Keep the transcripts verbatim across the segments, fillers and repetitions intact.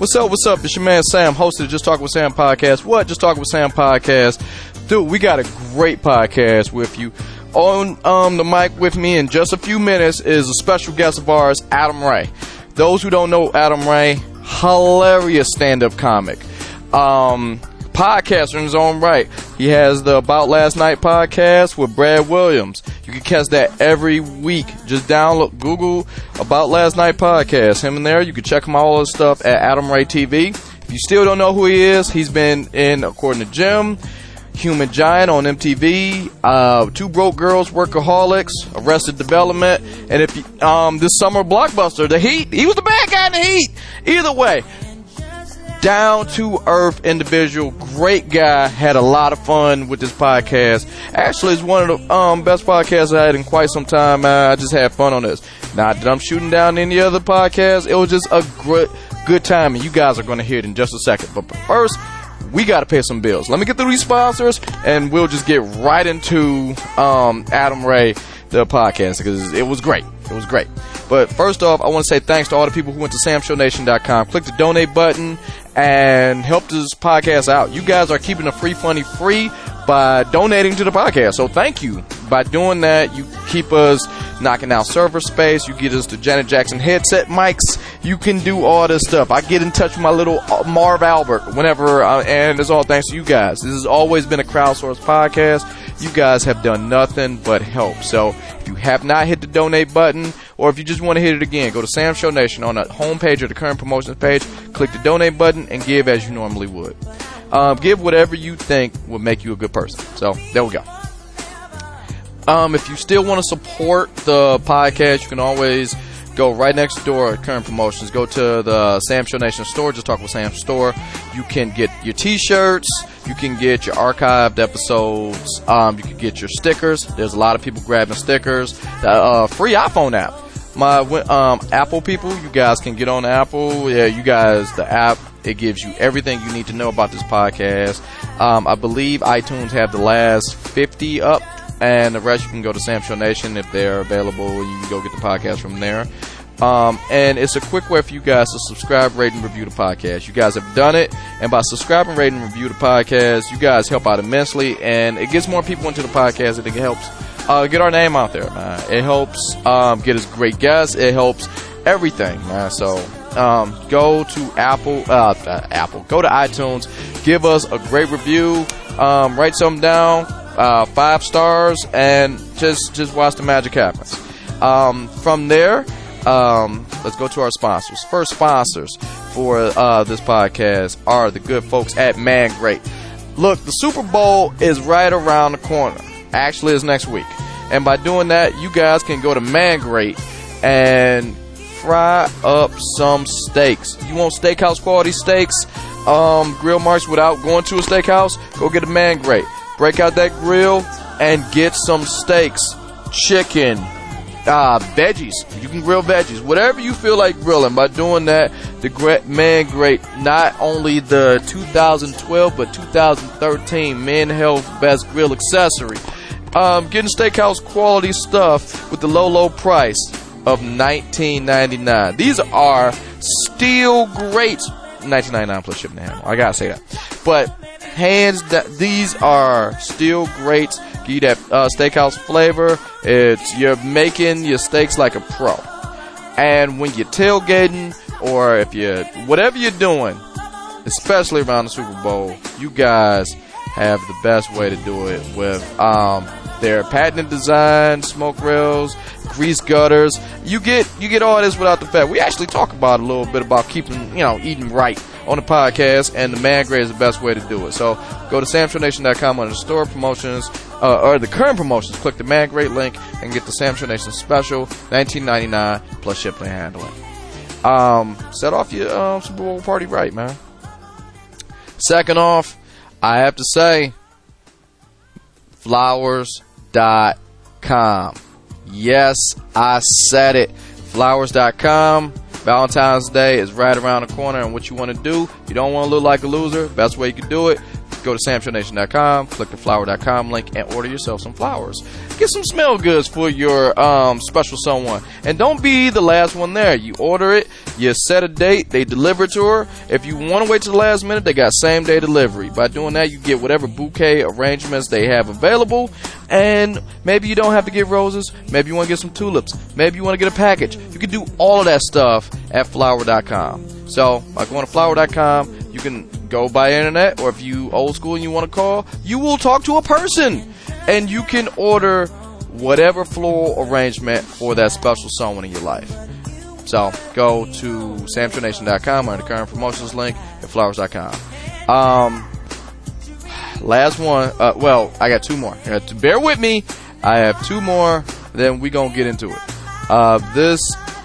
What's up, what's up? It's your man Sam, host of the Just Talk with Sam podcast. What? Just Talk with Sam podcast. Dude, we got a great podcast with you. On um, the mic with me in just a few minutes is a special guest of ours, Adam Ray. Those who don't know Adam Ray, hilarious stand-up comic. Um, podcaster in his own right. He has the About Last Night podcast with Brad Williams. You can catch that every week. Just download, Google About Last Night podcast. Him in there. You can check him out, all his stuff at Adam Ray T V. If you still don't know who he is, he's been in According to Jim, Human Giant on M T V, uh, Two Broke Girls, Workaholics, Arrested Development, and if you, um, this summer blockbuster, The Heat. He was the bad guy in The Heat. Either way, down to earth individual, great guy. Had a lot of fun with this podcast. Actually, it's one of the um, best podcasts I had in quite some time. Uh, I just had fun on this. Not that I'm shooting down any other podcast. It was just a great, good time, and you guys are going to hear it in just a second. But first, we got to pay some bills. Let me get through these sponsors, and we'll just get right into um, Adam Ray, the podcast, because it was great. It was great. But first off, I want to say thanks to all the people who went to sam show nation dot com. Click the donate button and help this podcast out. You guys are keeping the free funny free by donating to the podcast. So thank you. By doing that, you keep us knocking out server space. You get us the Janet Jackson headset mics. You can do all this stuff. I get in touch with my little Marv Albert whenever, uh, and it's all thanks to you guys. This has always been a crowdsourced podcast. You guys have done nothing but help. So if you have not hit the donate button, or if you just want to hit it again, go to Sam Show Nation on the homepage or the current promotions page, click the donate button, and give as you normally would. Um, give whatever you think would make you a good person. So there we go. Um, if you still want to support the podcast, you can always go right next door at Current Promotions. Go to the Sam Show Nation store. Just Talk with Sam store. You can get your t-shirts. You can get your archived episodes. Um, you can get your stickers. There's a lot of people grabbing stickers. The uh, free iPhone app. My um, Apple people, you guys can get on Apple. Yeah, you guys, the app, it gives you everything you need to know about this podcast. Um, I believe iTunes have the last fifty up, and the rest you can go to Sam Show Nation if they're available. You can go get the podcast from there. Um, and it's a quick way for you guys to subscribe, rate, and review the podcast. You guys have done it, and by subscribing, rate, and review the podcast, you guys help out immensely, and it gets more people into the podcast, and it helps uh, get our name out there, man. It helps um, get us great guests. It helps everything, man. So um, go to Apple, uh, uh, Apple, go to iTunes, give us a great review, um, write something down, uh, five stars, and just just watch the magic happens. Um, from there, Um, let's go to our sponsors. First sponsors for uh, this podcast are the good folks at Man Great. Look, the Super Bowl is right around the corner. Actually, it's next week. And by doing that, you guys can go to Man Great and fry up some steaks. You want steakhouse quality steaks, um, grill marks without going to a steakhouse? Go get a Man Great. Break out that grill and get some steaks, chicken, Uh, veggies. You can grill veggies. Whatever you feel like grilling. By doing that, the great Man Great, not only the two thousand twelve, but two thousand thirteen Men Health Best Grill Accessory. Um, getting steakhouse quality stuff with the low, low price of nineteen ninety-nine. These are still great. nineteen ninety-nine plus shipping and handling. I gotta say that. But hands down, these are still great. Give you that uh, steakhouse flavor. It's you're making your steaks like a pro. And when you're tailgating, or if you whatever you're doing, especially around the Super Bowl, you guys have the best way to do it with um, their patented design, smoke rails, grease gutters. You get you get all this without the fat. We actually talk about a little bit about keeping you know eating right on the podcast, and the Man Great is the best way to do it. So go to sam show nation dot com under the store promotions, uh, or the current promotions. Click the Man Great link and get the Sam Show Nation special, nineteen ninety-nine plus shipping and handling. Um, set off your um, Super Bowl party right, man. Second off, I have to say, flowers dot com. Yes, I said it. flowers dot com. Valentine's Day is right around the corner, and what you want to do, you don't want to look like a loser, best way you can do it, go to sam show nation dot com, click the flower dot com link, and order yourself some flowers. Get some smell goods for your um, special someone. And don't be the last one there. You order it, you set a date, they deliver it to her. If you want to wait to the last minute, they got same day delivery. By doing that, you get whatever bouquet arrangements they have available. And maybe you don't have to get roses. Maybe you want to get some tulips. Maybe you want to get a package. You can do all of that stuff at flower dot com. So by going to flower dot com, you can go by internet, or if you old school and you want to call, you will talk to a person. And you can order whatever floral arrangement for that special someone in your life. So go to sam show nation dot com or the current promotions link at flowers dot com. Um, last one. Uh, well, I got two more. I got to bear with me. I have two more. Then we gonna get into it. Uh, this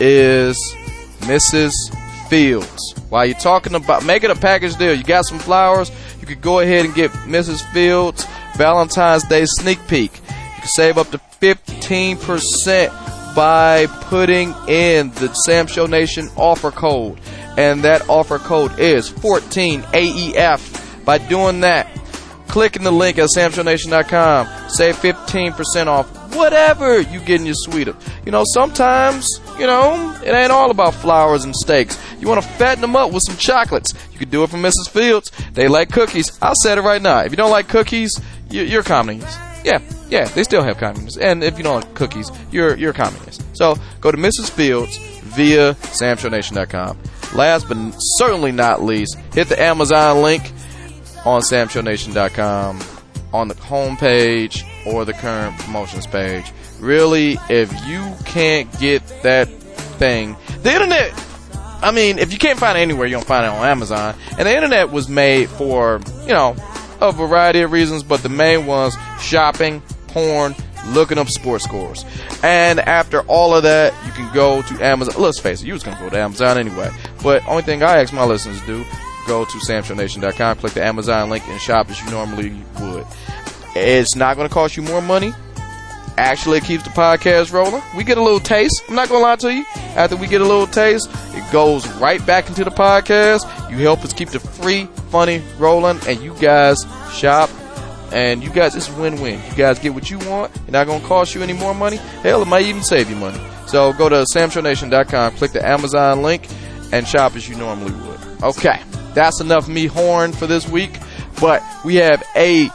is Missus Fields. While you're talking about making a package deal, you got some flowers. You could go ahead and get Missus Fields Valentine's Day sneak peek. You can save up to fifteen percent by putting in the Sam Show Nation offer code. And that offer code is fourteen A E F. By doing that, clicking the link at sam show nation dot com, save fifteen percent off whatever you get in your suite. You know, sometimes, you know, it ain't all about flowers and steaks. You want to fatten them up with some chocolates. You can do it for Missus Fields. They like cookies. I'll say it right now. If you don't like cookies, you're communist. Yeah, yeah, they still have communists. And if you don't like cookies, you're you're a communist. So go to Missus Fields via sam show nation dot com. Last but certainly not least, hit the Amazon link on sam show nation dot com on the homepage or the current promotions page. Really, if you can't get that thing, the internet, I mean, if you can't find it anywhere, you don't find it on Amazon. And the internet was made for, you know, a variety of reasons, but the main ones: shopping, porn, looking up sports scores. And after all of that, you can go to Amazon. Let's face it, you was going to go to Amazon anyway. But only thing I ask my listeners to do, go to sam show nation dot com, click the Amazon link, and shop as you normally would. It's not going to cost you more money. Actually, it keeps the podcast rolling. We get a little taste. I'm not going to lie to you. After we get a little taste, it goes right back into the podcast. You help us keep the free, funny rolling, and you guys shop. And you guys, it's a win-win. You guys get what you want. It's not going to cost you any more money. Hell, it might even save you money. So go to sam show nation dot com, click the Amazon link, and shop as you normally would. Okay, that's enough me horn for this week. But we have a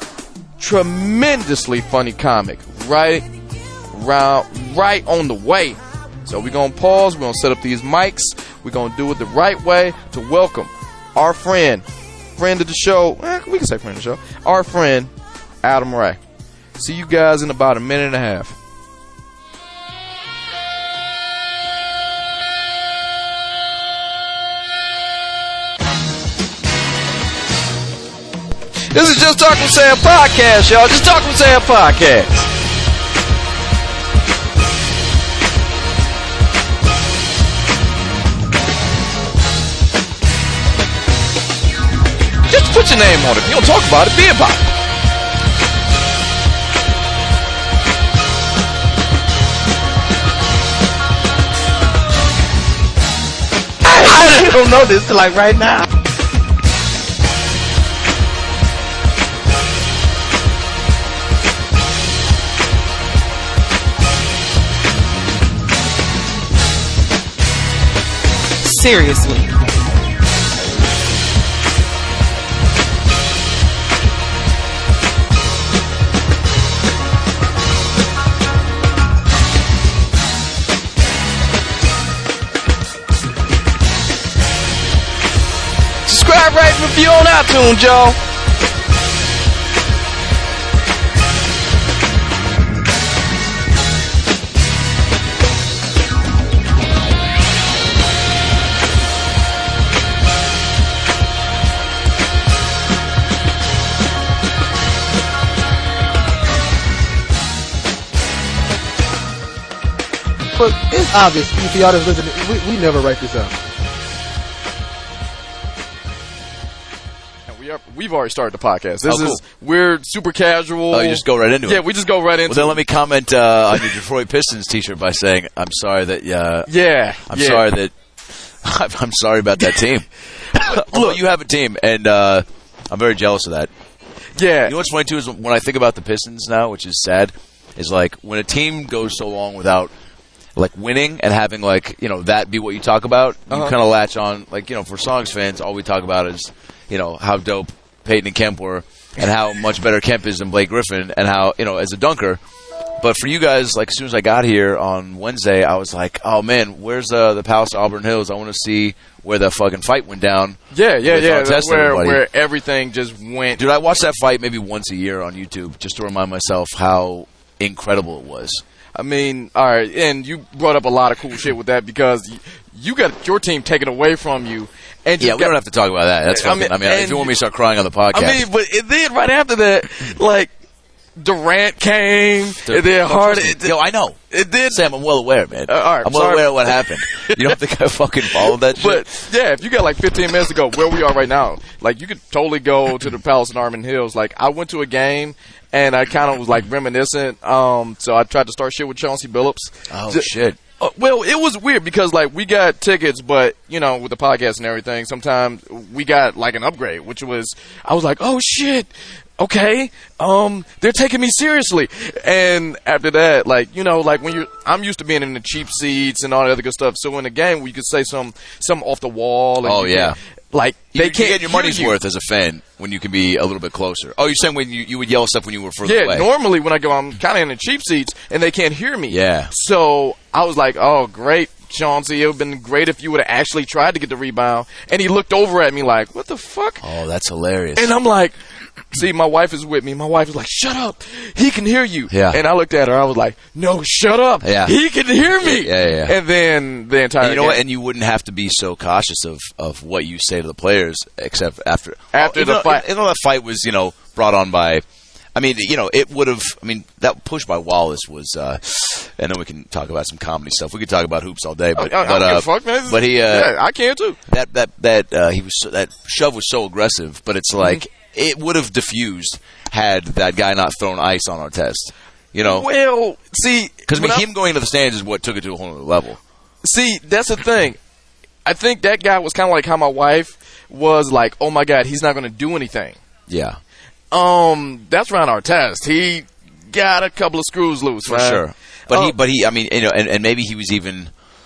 tremendously funny comic right around, right on the way. So we're going to pause. We're going to set up these mics. We're going to do it the right way to welcome our friend, friend of the show. Eh, we can say friend of the show. Our friend, Adam Ray. See you guys in about a minute and a half. This is Just Talk with Sam Podcast, y'all. Just Talk with Sam Podcast. Just put your name on it. If you don't talk about it, be about it. I, I don't know this till like right now. Seriously. Subscribe, rate, and review on iTunes, y'all. But it's obvious if y'all that's listening, we, we never write this out. We are, we've already started the podcast. This Oh, cool. is we're super casual. Oh, you just go right into yeah, it. we just go right into Well, then it. let me comment uh, on your Detroit Pistons T-shirt by saying, "I'm sorry that uh, Yeah, I'm yeah. sorry that I'm sorry about that team." Look, you have a team, and uh, I'm very jealous of that. Yeah. You know what's funny too is when I think about the Pistons now, which is sad, is like when a team goes so long without like winning and having like you know that be what you talk about, you Uh-huh. kind of latch on. Like you know, for Sonics fans, all we talk about is you know how dope Peyton and Kemp were, and how much better Kemp is than Blake Griffin, and how you know as a dunker. But for you guys, like as soon as I got here on Wednesday, I was like, "Oh man, where's uh, the Palace of Auburn Hills? I want to see where that fucking fight went down." Yeah, yeah, with yeah. Artest That's and where everybody. where everything just went. Dude, I watch that fight maybe once a year on YouTube just to remind myself how incredible it was. I mean, all right, and you brought up a lot of cool shit with that because you, you got your team taken away from you. And Yeah, you we got, don't have to talk about that. That's I fucking, mean, I mean, and if you want me to start crying on the podcast. I mean, but it, then right after that, like Durant came, Dude, and then don't Harden. trust me. Yo, I know. It did. Sam, I'm well aware, man. Uh, all right, I'm well sorry. aware of what happened. You don't think I fucking followed that shit? But yeah, if you got like fifteen minutes to go, where we are right now, like you could totally go to the Palace in Armin Hills. Like I went to a game and I kind of was like reminiscent. Um, so I tried to start shit with Chauncey Billups. oh, Ju- shit. Uh, well, it was weird because like we got tickets, but you know, with the podcast and everything, sometimes we got like an upgrade, which was I was like, oh shit. Okay, um, they're taking me seriously. And after that, like, you know, like when you're, I'm used to being in the cheap seats and all the other good stuff. So in the game, we could say some, some off the wall. And Oh, you yeah. can- like, You, they you can't get your hear money's you. worth as a fan when you can be a little bit closer. Oh, you're saying when you, you would yell stuff when you were further Yeah, away. normally when I go, I'm kind of in the cheap seats and they can't hear me. Yeah. So I was like, oh, great, Chauncey. It would have been great if you would have actually tried to get the rebound. And he looked over at me like, what the fuck? Oh, that's hilarious. And I'm like, see, my wife is with me. My wife is like, shut up. He can hear you. Yeah. And I looked at her. I was like, no, shut up. Yeah. He can hear me. Yeah, yeah, yeah. And then the entire And you know game, what? And you wouldn't have to be so cautious of, of what you say to the players, except after After even the though- fight. Even though that fight was, you know, brought on by. I mean, you know, it would have. I mean, that push by Wallace was. Uh, and then we can talk about some comedy stuff. We could talk about hoops all day, but I, I, but, I don't uh, give a fuck, man. but he. Uh, yeah, I can too. that that that uh, he was so, that shove was so aggressive, but it's like it would have diffused had that guy not thrown ice on our test. You know, Well, see, because I when mean, I- him going to the stands is what took it to a whole other level. See, that's the thing. I think that guy was kind of like how my wife was like, oh my God, he's not going to do anything. Yeah, Um, that's Ron Artest. He got a couple of screws loose, for man. sure. But he, Oh. but he, I mean, you know, and, and maybe he was even.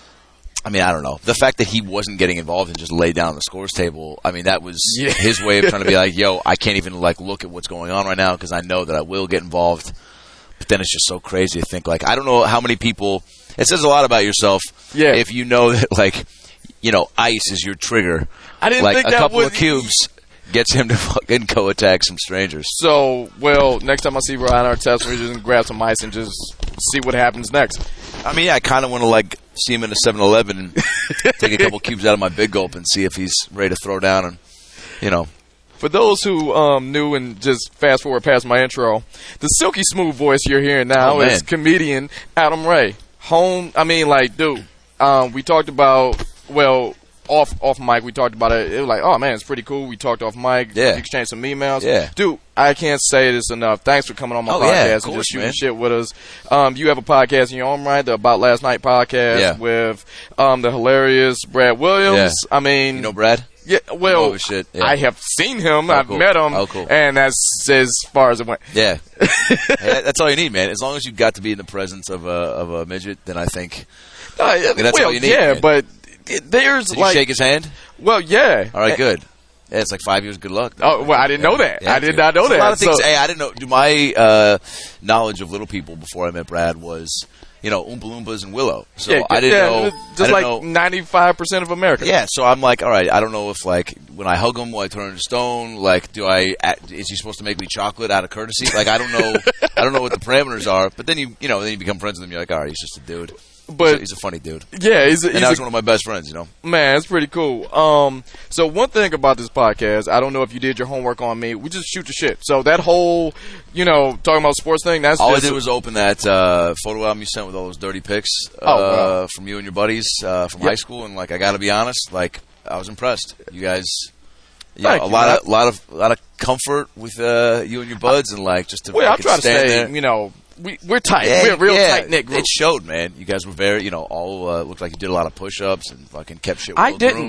I mean, I don't know. The fact that he wasn't getting involved and just laid down the scores table. I mean, that was Yeah. his way of trying to be like, "Yo, I can't even like look at what's going on right now because I know that I will get involved." But then it's just so crazy to think like, I don't know how many people. It says a lot about yourself. Yeah. If you know that like, you know, ice is your trigger. I didn't like think a that couple was- of cubes gets him to fucking go attack some strangers. So, well, next time I see Ron Artest, we're just going to grab some ice and just see what happens next. I mean, yeah, I kind of want to like see him in a seven eleven and take a couple cubes out of my big gulp and see if he's ready to throw down and, you know. For those who um, knew and just fast forward past my intro, the silky smooth voice you're hearing now Oh, is man. comedian Adam Ray. Home, I mean, like, dude, um, we talked about, well, off off mic, we talked about it. It was like, oh, man, it's pretty cool. We talked off mic, Yeah. exchanged some emails. Yeah. Dude, I can't say this enough. Thanks for coming on my Oh, podcast yeah, of and course, just shooting man. shit with us. Um, you have a podcast in your own right, the About Last Night podcast Yeah. with um, the hilarious Brad Williams. I mean, You know Brad? yeah, well, Oh, shit, yeah. I have seen him. Oh, I've cool. met him. Oh, cool. And that's as far as it went. Yeah. Hey, that's all you need, man. As long as you got to be in the presence of a of a midget, then I think. Uh, that's well, all you need, yeah, man. but it, there's Did like, you shake his hand? well, yeah. All right, good. Yeah, it's like five years. Good luck. Oh, well, I didn't know that. Yeah, I did dude. not know There's that. A lot of things. So- Hey, I didn't know. Do my uh, knowledge of little people before I met Brad was, you know, Oompa Loompas and Willow. So yeah, I didn't yeah, know. Just I didn't like know, ninety-five percent of America. Yeah, so I'm like, all right, I don't know if, like, when I hug him, will I turn into stone? Like, do I, act, is he supposed to make me chocolate out of courtesy? Like, I don't know, I don't know what the parameters are, but then you, you know, then you become friends with him, you're like, all right, he's just a dude. But he's a, he's a funny dude. yeah, he's, a, And he's now a- he's one of my best friends, you know? man, it's pretty cool. Um, so one thing about this podcast, I don't know if you did your homework on me. We just shoot the shit. So that whole, you know, talking about sports thing, that's All I just did was open that uh, photo album you sent with all those dirty pics uh, Oh, wow. from you and your buddies uh, from Yep. high school, and, like, I gotta be honest, like, I was impressed. You guys, yeah, Thank a you, lot man. of, lot of, lot of comfort with uh, you and your buds, and, like, just to well, I fucking try to stand stay, there. you know, we, we're tight. Yeah, we're a real yeah. tight knit group. It showed, man. You guys were very, you know, all uh, looked like you did a lot of push-ups and fucking kept shit well I didn't. groomed.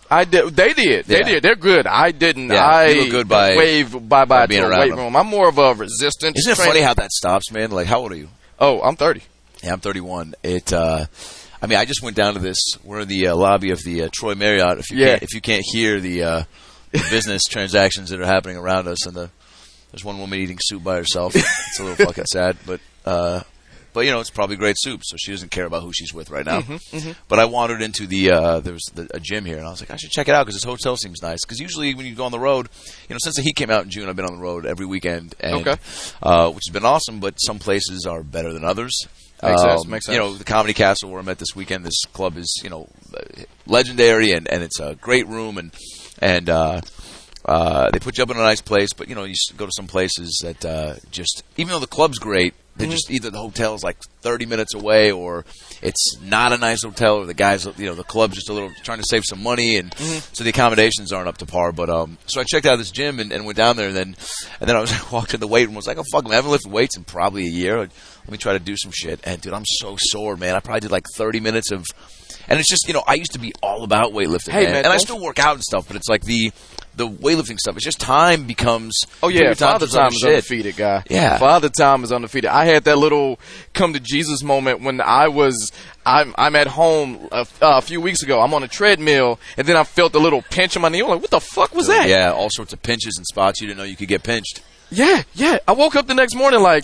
I did. They did. They Yeah. did. They're good. I didn't. Yeah, I you look good by- wave bye by bye being to a around weight them. room. I'm more of a resistance. Isn't it trainer. funny how that stops, man? Like, how old are you? Oh, I'm thirty. Yeah, I'm thirty-one. It. Uh, I mean, I just went down to this. We're in the uh, lobby of the uh, Troy Marriott. If you Yeah. can't, if you can't hear the, uh, the business transactions that are happening around us, and the there's one woman eating soup by herself. It's a little fucking sad, but. Uh, But, you know, it's probably great soup, so she doesn't care about who she's with right now. Mm-hmm, mm-hmm. But I wandered into the, uh, there was the, a gym here, and I was like, I should check it out because this hotel seems nice. Because usually when you go on the road, you know, since the heat came out in June, I've been on the road every weekend, and, Okay. uh, which has been awesome, but some places are better than others. Makes sense, Um, makes sense. You know, the Comedy Castle where I'm at this weekend, this club is, you know, legendary, and, and it's a great room, and, and, uh, uh, they put you up in a nice place, but, you know, you s- go to some places that, uh, just, even though the club's great, they Mm-hmm. just either the hotel's like thirty minutes away, or it's not a nice hotel, or the guys, you know, the club's just a little trying to save some money, and Mm-hmm. so the accommodations aren't up to par. But um, so I checked out this gym and, and went down there, and then and then I was walked in the weight room. I was like, oh fuck, man, I haven't lifted weights in probably a year. Let me try to do some shit. And dude, I'm so sore, man. I probably did like thirty minutes of, and it's just, you know, I used to be all about weightlifting, Hey, man, man, and I don't- still work out and stuff, but it's like the the weightlifting stuff. It's just time becomes. Oh yeah, period of Father just other Time is shit. undefeated, guy. Yeah. Father Time is undefeated. I had that little come to Jesus moment when I was, I'm, I'm at home a, a few weeks ago. I'm on a treadmill, and then I felt a little pinch in my knee. I'm like, what the fuck was that? Yeah, all sorts of pinches and spots you didn't know you could get pinched. yeah, yeah. I woke up the next morning like,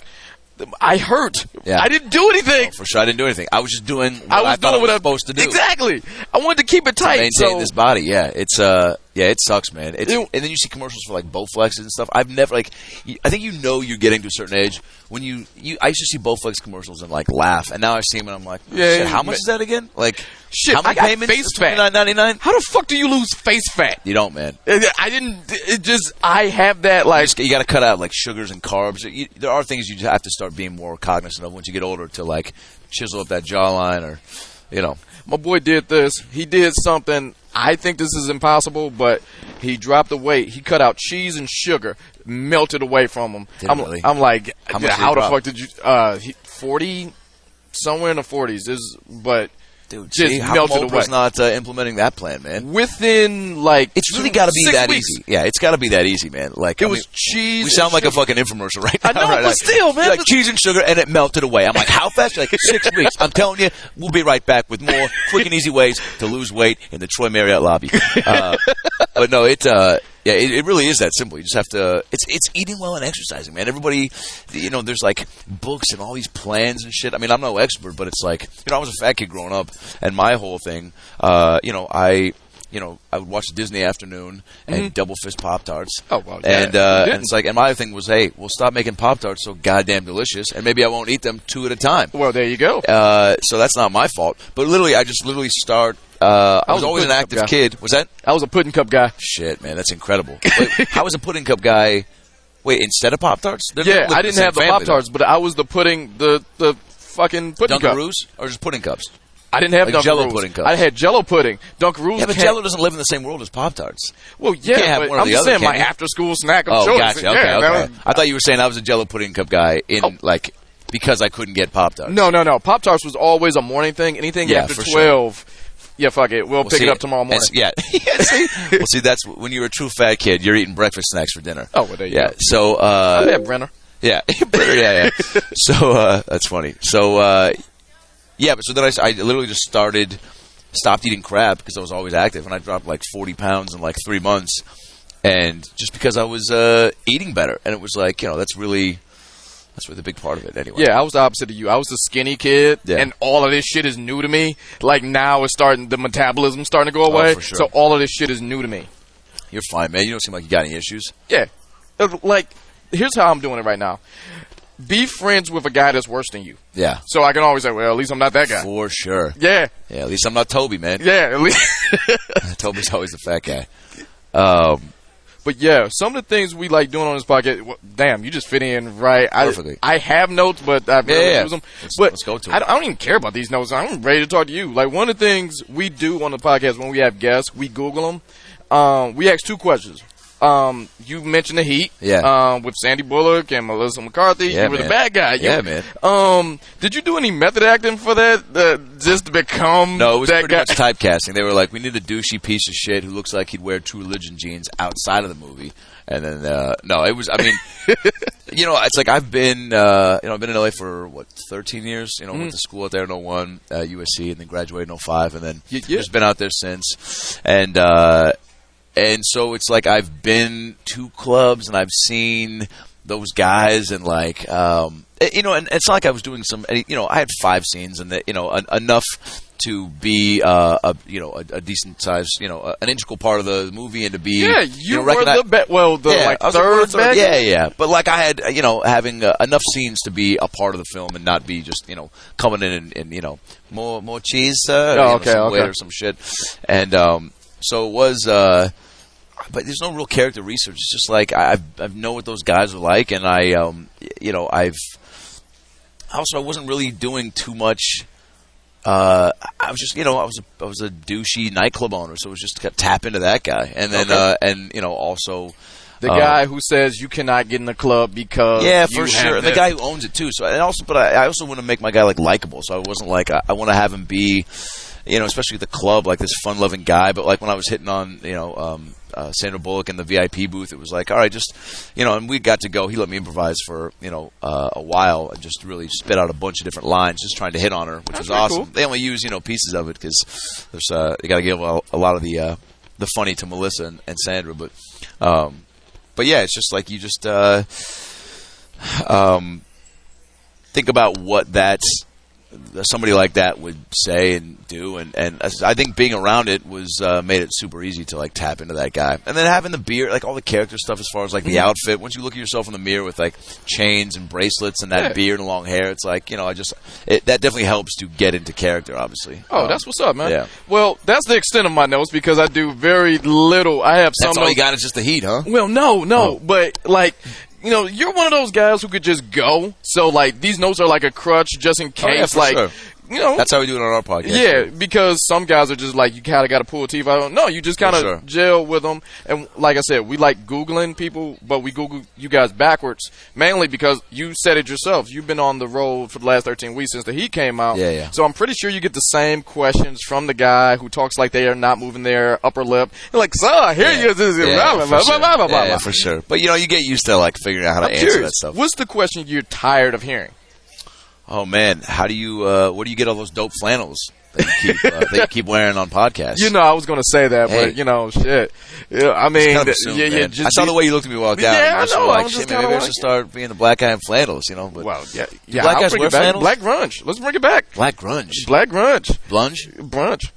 I hurt. Yeah. I didn't do anything. For sure, I didn't do anything. I was just doing what I was I thought doing I was what I'm supposed to do. Exactly. I wanted to keep it To tight. maintain so this body. Yeah, it's uh, yeah, it sucks, man. It's, Ew. and then you see commercials for like Bowflexes and stuff. I've never like, you- I think you know you're getting to a certain age when you, you. I used to see Bowflex commercials and like laugh, and now I see them and I'm like, Yeah, shit, how yeah, much ma- is that again? Like, Shit, how many I got payments? face fat. twenty-nine ninety-nine. how the fuck do you lose face fat? You don't, man. I didn't. It just. I have that like. You got to cut out like sugars and carbs. You, there are things you have to start being more cognizant of once you get older to like chisel up that jawline, or you know. My boy did this. He did something. I think this is impossible, but he dropped the weight. He cut out cheese and sugar, melted away from him. Did I'm, really? I'm like, How much did how he the drop? fuck did you? Uh, he, forty, somewhere in the forties. Is but Dude, just see, how melted come away Oprah's not uh, implementing that plan, man? within like It's really two- got to be six that weeks. easy. Yeah, it's got to be that easy, man. Like It I was mean, cheese. we sound and like a sugar. fucking infomercial right I now. know, right? but Like, still, man, you're like but- cheese and sugar, and it melted away. I'm like, how fast? You're like six weeks. I'm telling you, we'll be right back with more quick and easy ways to lose weight in the Troy Marriott lobby. Uh, but no, it. Uh, Yeah, it, it really is that simple. You just have to. It's it's eating well and exercising, man. Everybody, you know, there's like books and all these plans and shit. I mean, I'm no expert, but it's like, you know, I was a fat kid growing up, and my whole thing, uh, you know, I, you know, I would watch Disney Afternoon and Double Fist Pop Tarts. Oh, well, yeah, and you uh, didn't. and it's like, and my thing was, hey, we'll stop making Pop Tarts so goddamn delicious, and maybe I won't eat them two at a time. Well, there you go. Uh, so that's not my fault. But literally, I just literally start. Uh, I I was was a always an pudding cup active guy. kid. Was that? I was a pudding cup guy. Shit, man, that's incredible. Wait, how was a pudding cup guy? Wait, instead of Pop Tarts? Yeah, I didn't have the Pop Tarts, but I was the pudding, the the fucking pudding cup. Dunkaroos or just pudding cups? I didn't have Like Jell-O Dunkaroos. pudding cups. I had Jello pudding. Dunkaroos. Yeah, but can't- Jello doesn't live in the same world as Pop Tarts. Well, yeah, can't have but one or I'm the just other, saying can my you? after school snack of Oh, choice. gotcha. Okay, yeah, okay. that was- I thought you were saying I was a Jello pudding cup guy in Oh. like because I couldn't get Pop Tarts. No, no, no. Pop Tarts was always a morning thing. Anything Yeah, after for sure. twelve. Yeah, fuck it. We'll, Well, pick see, it up tomorrow morning. and- Yeah, yeah. See, well, see, that's when you're a true fat kid. You're eating breakfast snacks for dinner. Oh, well, there you yeah. go. So, uh, I had Brenner. Yeah, yeah, yeah. So uh, that's funny. So uh, yeah, but so then I, I literally just started, stopped eating crap because I was always active, and I dropped like forty pounds in like three months, and just because I was uh, eating better, and it was like, you know, that's really, that's really the big part of it anyway. Yeah, I was the opposite of you. I was the skinny kid, Yeah. and all of this shit is new to me. Like now, it's starting. The metabolism's starting to go away. for sure. So all of this shit is new to me. You're fine, man. You don't seem like you got any issues. Yeah, Uh, like here's how I'm doing it right now. Be friends with a guy that's worse than you. Yeah, So I can always say, well, at least I'm not that guy. for sure. Yeah, Yeah, at least I'm not Toby, man. yeah, at least. Toby's always the fat guy. Um, But yeah, some of the things we like doing on this podcast. Well, damn, you just fit in right. I, Perfectly. I have notes, but I Yeah, really yeah. use them. Let's- but let's go to I it. don't, I don't even care about these notes. I'm ready to talk to you. Like one of the things we do on the podcast when we have guests, we Google them. Um, we ask two questions. um, you mentioned the Heat. Yeah. Um, with Sandy Bullock and Melissa McCarthy. Yeah, you were man. the bad guy. You, Yeah, man. Um, did you do any method acting for that? Uh, just to become No, it was that pretty guy? much typecasting. They were like, we need a douchey piece of shit who looks like he'd wear True Religion jeans outside of the movie. And then, uh, no, it was, I mean, you know, it's like I've been, uh, you know, I've been in L A for, what, thirteen years? You know, Mm. went to school out there in oh one, uh, U S C, and then graduated in oh five, and then Yeah, yeah. just been out there since. And, uh, and so it's like I've been to clubs and I've seen those guys and like, um, you know, and it's not like I was doing some, you know, I had five scenes and, that, you know, en- enough to be, uh, a, you know, a, a decent size, you know, a, an integral part of the movie and to be, Yeah, you, you know, were recogni- the ba- well, the yeah, like I was third, like, bad yeah, guy? yeah. But like I had, uh, you know, having uh, enough scenes to be a part of the film and not be just, you know, coming in and, and you know, more more cheese, uh, Oh, you know, okay, some okay. weight or some shit. And um, so it was, uh, but there's no real character research. It's just like I I know what those guys are like, and I, um, you know, I've also I wasn't really doing too much. Uh, I was just, you know, I was a, I was a douchey nightclub owner, so it was just to tap into that guy, and then, Okay. uh, and you know, also The uh, guy who says you cannot get in the club because yeah, you for have sure. And the this. guy who owns it too. So, and also, but I, I also want to make my guy like likable. So I wasn't like I, I want to have him be, you know, especially at the club, like this fun-loving guy. But like when I was hitting on, you know, um, uh, Sandra Bullock in the V I P booth, it was like, all right, just, you know, and we got to go. He let me improvise for, you know, uh, a while and just really spit out a bunch of different lines, just trying to hit on her, which That's was pretty awesome. cool. They only use, you know, pieces of it because there's, uh, you got to give a, a lot of the, uh, the funny to Melissa and, and Sandra, but, um, but yeah, it's just like you just, uh, um, think about what that's somebody like that would say and do, and, and I think being around it was uh, made it super easy to like tap into that guy, and then having the beard, like all the character stuff as far as like the Mm-hmm. outfit. Once you look at yourself in the mirror with like chains and bracelets and that Yeah. beard and long hair, it's like, you know, I just it, that definitely helps to get into character, obviously. Oh, Um, that's what's up, man. yeah. Well, that's the extent of my notes because I do very little. I have some that's all you notes- got is just the heat, huh? Well, no, no, Oh. but like, you know, you're one of those guys who could just go. So like, these notes are like a crutch just in case. Oh, yeah, for like, sure. you know, That's how we do it on our podcast. yeah, because some guys are just like you kind of got to pull teeth out. No, you just kind of sure. gel with them. And like I said, we like Googling people, but we Google you guys backwards mainly because you said it yourself. You've been on the road for the last thirteen weeks since the Heat came out. Yeah, yeah. So I'm pretty sure you get the same questions from the guy who talks like they are not moving their upper lip. You're like, sir, I hear you. This is Yeah, blah, blah, for blah, sure. blah, blah, blah, Yeah, yeah, blah. for sure. But you know, you get used to like figuring out how to I'm answer curious. that stuff. What's the question you're tired of hearing? Oh man, how do you? Uh, where do you get all those dope flannels that you keep, uh, that you keep wearing on podcasts? You know, I was going to say that, Hey. but you know, shit. Yeah, I mean, Kind of th- assumed, yeah, yeah. man. Just I saw be- the way you looked at me walk down. Yeah, and I was know, I Like, was just shit, maybe kinda I should like- start being the black guy in flannels. You know, but Well, yeah, yeah. black I'll guys bring wear it back. flannels? Black grunge. Let's bring it back. black grunge, Black grunge. blunge, Brunch.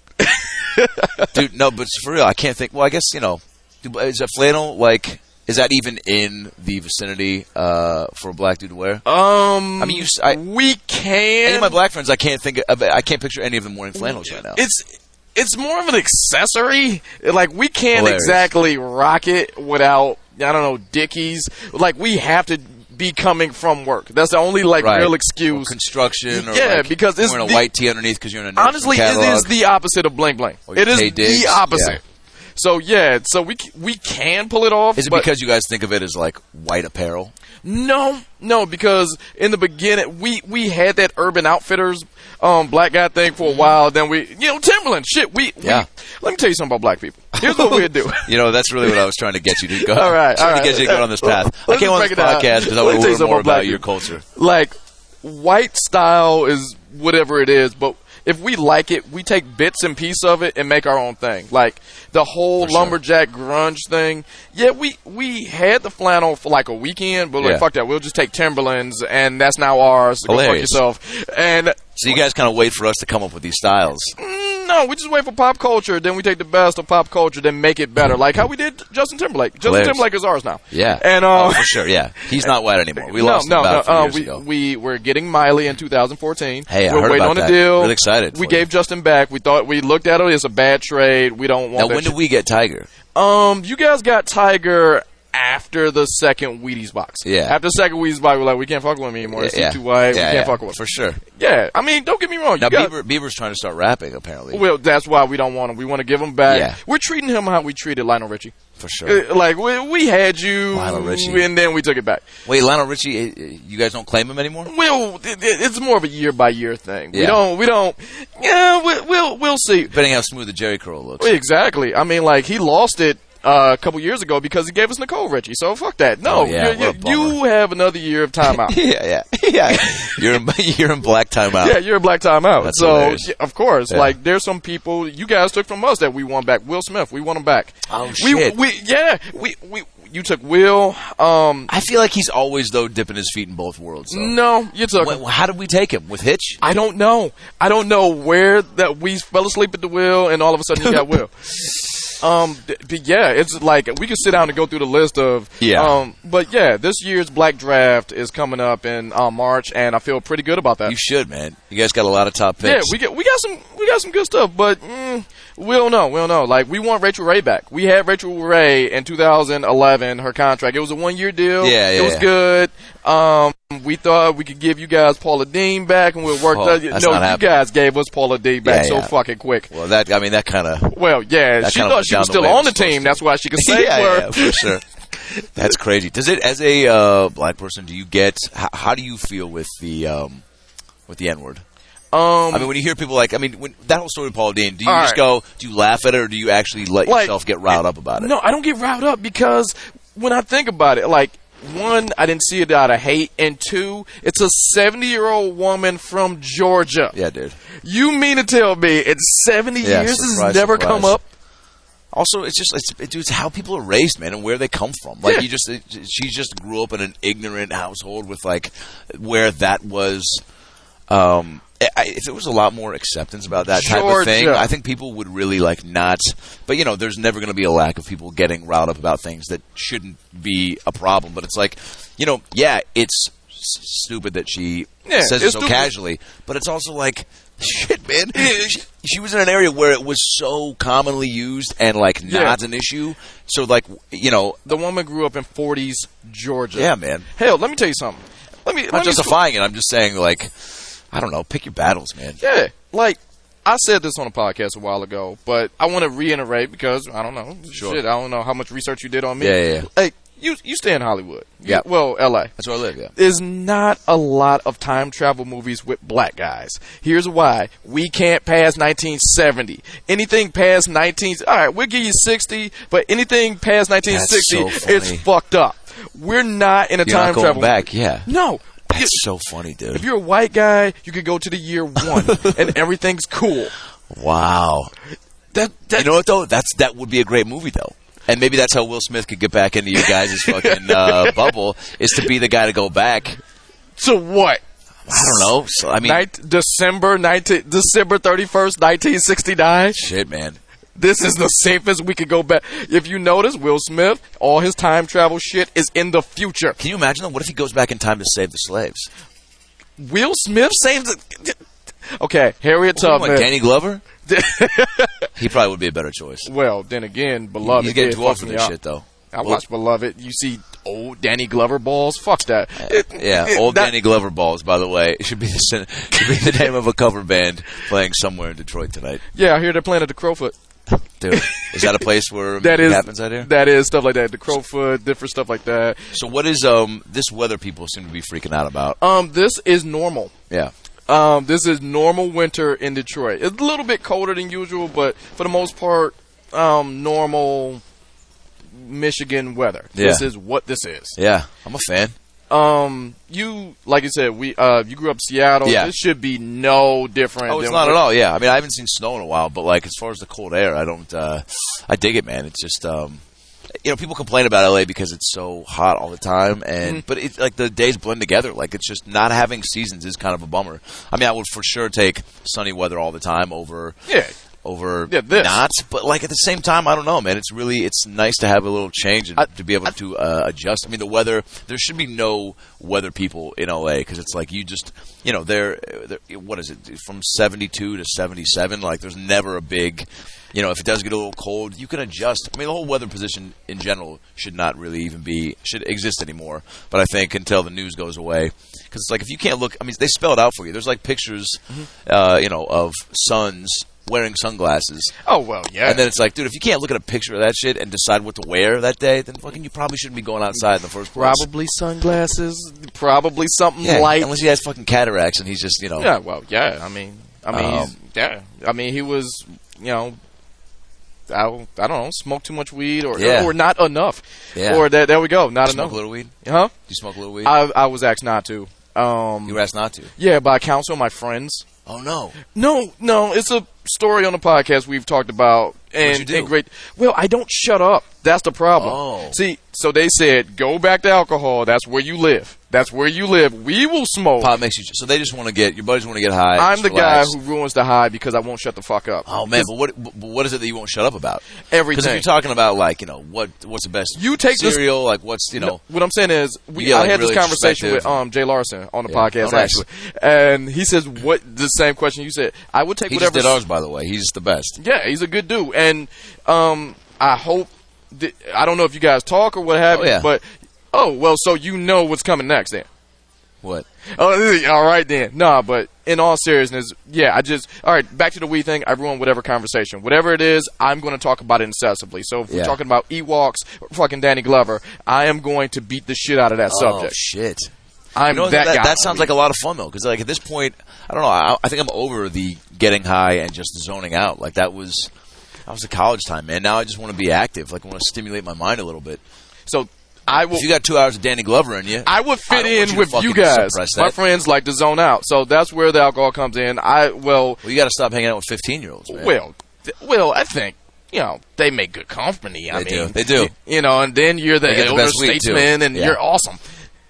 dude. No, but for real, I can't think. Well, I guess you know, do- is a flannel like? Is that even in the vicinity uh, for a black dude to wear? Um, I mean, you. s- I, we can. any of my black friends, I can't think of. I can't picture any of them wearing flannels right now. It's it's more of an accessory. Like we can't Hilarious. exactly rock it without I don't know Dickies. Like we have to be coming from work. That's the only like Right. real Or excuse. construction, or Yeah, like because it's wearing a the- white tee underneath because you're in a Nordstrom Honestly, it catalog. is the opposite of bling bling. Or It is Tay Diggs, the opposite. yeah. So yeah, so we c- we can pull it off. Is it but because you guys think of it as like white apparel? No, no, because in the beginning we we had that Urban Outfitters um black guy thing for a while. Then we, you know, Timberland shit. We, we Yeah. Let me tell you something about black people. Here's what we'd do. You know, that's really what I was trying to get you to go. All right, trying all to get right. you to go on this path. Let's I came just on break this it down. podcast because I Let me want tell to you learn something more about black about your people. culture. Like white style is whatever it is, but if we like it, we take bits and pieces of it and make our own thing. Like the whole For sure. lumberjack grunge thing. Yeah, we we had the flannel for like a weekend, but like Yeah. fuck that, we'll just take Timberlands and that's now ours. So go fuck Hilarious. yourself. And So you guys kind of wait for us to come up with these styles. no, we just wait for pop culture. Then we take the best of pop culture, then make it better. Like how we did Justin Timberlake. Justin Hilarious. Timberlake is ours now. Yeah. And uh, oh, for sure. Yeah. He's not white anymore. We no, lost no, him about no. a few uh, years we ago. we were getting Miley in two thousand fourteen. Hey, I we're heard waiting about on the that. deal. Really excited We for gave you. Justin back. We thought we looked at it. It's a bad trade. We don't want Now, that when shit. did we get Tiger? Um, you guys got Tiger after the second Wheaties box. Yeah. After the second Wheaties box, we're like, we can't fuck with him anymore. It's yeah. too white. Yeah, we can't yeah. fuck with him. For sure. Yeah. I mean, don't get me wrong. Now, You got, Bieber, Bieber's trying to start rapping, apparently. well, that's why we don't want him. We want to give him back. Yeah. We're treating him how we treated Lionel Richie. For sure. Uh, Like, we, we had you, Lionel Richie. and then we took it back. Wait, Lionel Richie, eh, you guys don't claim him anymore? Well, it, it, it's more of a year by year thing. We Yeah. don't, we don't, yeah, we, we'll, we'll see. Depending how smooth the Jerry curl looks. Exactly. I mean, like, he lost it uh, a couple years ago because he gave us Nicole Richie. So fuck that. No, Oh, yeah, you, what a you, you have another year of timeout. yeah, yeah, yeah. You're in, you're in black timeout. Yeah, you're a black timeout. That's so, hilarious. yeah, of course, Yeah. like, there's some people you guys took from us that we want back. Will Smith, we want him back. Oh, we, shit. We, yeah, we, we, you took Will. Um, I feel like he's always, though, dipping his feet in both worlds, though. no, you took. Wait, how did we take him? With Hitch? I don't know. I don't know where that we fell asleep at the wheel, and all of a sudden you got Will. Um, th- but yeah, it's like we could sit down and go through the list of. Yeah. Um, but yeah, this year's Black Draft is coming up in uh, March, and I feel pretty good about that. You should, man. You guys got a lot of top Yeah, picks. we get we got some we got some good stuff, but mm, we don't know. We don't know. Like, we want Rachel Ray back. We had Rachel Ray in two thousand eleven. Her contract. It was a one year deal. Yeah, yeah, It was yeah. good. Um, we thought we could give you guys Paula Dean back, and we'll work. Oh, that. that's No, not you happening. guys gave us Paula Dean back Yeah, so yeah. fucking quick. Well, that, I mean, that kind of... Well, yeah, That she kinda thought went she was down the still way it on was the supposed team. to. That's why she could say yeah, word. yeah, for sure. That's crazy. Does it, as a uh, black person, do you get, how, how do you feel with the, um, with the N-word? Um, I mean, when you hear people like, I mean, when, that whole story with Paula Dean, do you All just right. go, do you laugh at it, or do you actually let Like, yourself get riled up about it? No, I don't get riled up because when I think about it, like, one, I didn't see it out of hate, and two, it's a seventy-year-old woman from Georgia. Yeah, dude. You mean to tell me in seventy Yeah, years this has surprise, never surprise. come up? Also, it's just, it's, it, dude, it's how people are raised, man, and where they come from. Like, Yeah. you just, it, she just grew up in an ignorant household with, like, where that was, um, I, if there was a lot more acceptance about that type of thing, Georgia. I think people would really, like, not, but, you know, there's never going to be a lack of people getting riled up about things that shouldn't be a problem, but it's like, you know, yeah, it's s- stupid that she Yeah, says it it's so stupid. casually, but it's also like, shit, man. She, she was in an area where it was so commonly used and, like, Yeah. not an issue. So, like, you know, The woman grew up in forties Georgia. yeah, man. Hell, let me tell you something. Let me. I'm let not me justifying it. I'm just saying, like, I don't know. Pick your battles, man. Yeah, like, I said this on a podcast a while ago, but I want to reiterate because, I don't know, Sure. shit, I don't know how much research you did on me. Yeah, yeah, yeah. Like, you, you stay in Hollywood. You- Yeah. Well, L A. That's where I live, yeah. There's not a lot of time travel movies with black guys. Here's why. We can't pass nineteen seventy. Anything past nineteen... All right, we'll give you sixty, but anything past nineteen sixty, That's so funny. it's fucked up. We're not in a You're time not going travel back, movie. yeah. No. That's You- so funny, dude. if you're a white guy, you could go to the year one, and everything's cool. Wow. That, that, You know what, though? That's That would be a great movie, though. And maybe that's how Will Smith could get back into you guys' fucking uh, bubble, is to be the guy to go back. to what? I don't know. So, I mean, Night, December nineteen, December thirty-first, nineteen sixty-nine. shit, man. This is the safest we could go back. If you notice, Will Smith, all his time travel shit is in the future. Can you imagine, though? What if he goes back in time to save the slaves? Will Smith saves the... Okay, Harriet What, Tubman. Danny Glover? He probably would be a better choice. Well, then again, Beloved. He's getting did too old fuck for me this up. shit, though. I Well- watched Beloved. You see old Danny Glover balls? Fuck that. It- Yeah, it- old that- Danny Glover balls, by the way. It should be the, sin- should be the name of a cover band playing somewhere in Detroit tonight. Yeah, I hear they're playing at the Crowfoot. Dude, is that a place where That music is happens out here? That is stuff like that. The Crowfoot, different stuff like that. So what is um this weather people seem to be freaking out about? Um, this is normal. Yeah. Um, this is normal winter in Detroit. It's a little bit colder than usual, but for the most part, um, normal Michigan weather. Yeah. This is what this is. Yeah, I'm a fan. Um, you, like you said, we, uh, you grew up in Seattle. Yeah. This should be no different. Oh, it's than not what- at all. Yeah, I mean, I haven't seen snow in a while, but like as far as the cold air, I don't. Uh, I dig it, man. It's just, um, you know, people complain about L A because it's so hot all the time, and Mm-hmm. but it's like the days blend together. Like it's just not having seasons is kind of a bummer. I mean, I would for sure take sunny weather all the time over. Yeah. Over Yeah, this. not, but like at the same time, I don't know, man. It's really it's nice to have a little change and I- to be able to uh, adjust. I mean, the weather. There should be no weather people in L A because it's like you just you know they're, they're what is it from seventy-two to seventy-seven. Like there's never a big You know, if it does get a little cold, you can adjust. I mean, the whole weather position in general should not really even be should exist anymore. But I think until the news goes away, because it's like if you can't look, I mean, they spell it out for you. There's like pictures, mm-hmm. uh, you know, of sons wearing sunglasses. Oh well, yeah. And then it's like, dude, if you can't look at a picture of that shit and decide what to wear that day, then fucking you probably shouldn't be going outside in the first place. Probably sunglasses. Probably something yeah, light. Unless he has fucking cataracts and he's just, you know. Yeah. Well, yeah. I mean, I mean, Um, he's, yeah. I mean, he was, you know. I, I don't know, smoke too much weed or Yeah. or not enough. Yeah. Or there, there we go, not you enough. smoke a little weed? Huh? Do you smoke a little weed? I I was asked not to. Um, you were asked not to? Yeah, by counsel, my friends. Oh, no. No, no, it's a story on the podcast we've talked about. And, What'd you do? and great. Well, I don't shut up. That's the problem. Oh. See, so they said, go back to alcohol. That's where you live. That's where you live. We will smoke. Pot makes you. So they just want to get your buddies want to get high. I'm just the relax. guy who ruins the high because I won't shut the fuck up. Oh man, but what but what is it that you won't shut up about? Everything. Because if you're talking about like you know what what's the best You take this- cereal, like what's you know No, what I'm saying is, we, get, I like, had really this conversation with introspective. um, Jay Larson on the Yeah. podcast, Oh, nice. actually. And he says, what the same question you said. I would take he whatever. just did ours by the way. He's the best. Yeah, he's a good dude. And um, I hope, that, I don't know if you guys talk or what have Oh, you, yeah. but, oh, well, so you know what's coming next then. What? Oh, all right then. Nah, but in all seriousness, yeah, I just, all right, back to the weed thing. I ruin whatever conversation. Whatever it is, I'm going to talk about it incessantly. So if Yeah. we're talking about Ewoks or fucking Danny Glover, I am going to beat the shit out of that Oh subject. shit. I'm You know, that, that, guy. that sounds like a lot of fun though, because like at this point, I don't know. I, I think I'm over the getting high and just zoning out. Like that was, that was the college time, man. Now I just want to be active. Like I want to stimulate my mind a little bit. So I will. If you got two hours of Danny Glover in you, I would I fit don't want in you to with fucking you guys. suppress My that. friends like to zone out, so that's where the alcohol comes in. I well, well, you got to stop hanging out with fifteen year olds, man. well, th- well. I think you know they make good company. I They mean, do. They do. y- You know, and then you're the They get the elder best weed, too. statesman, and Yeah. you're awesome.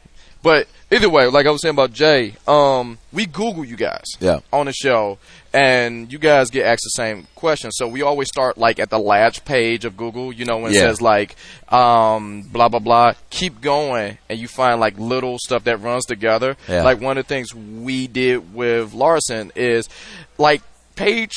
But either way, like I was saying about Jay, um, we Google you guys Yeah. on the show, and you guys get asked the same question. So we always start like at the last page of Google, you know, when it Yeah. says like um, blah blah blah. Keep going, and you find like little stuff that runs together. Yeah. Like one of the things we did with Larson is like page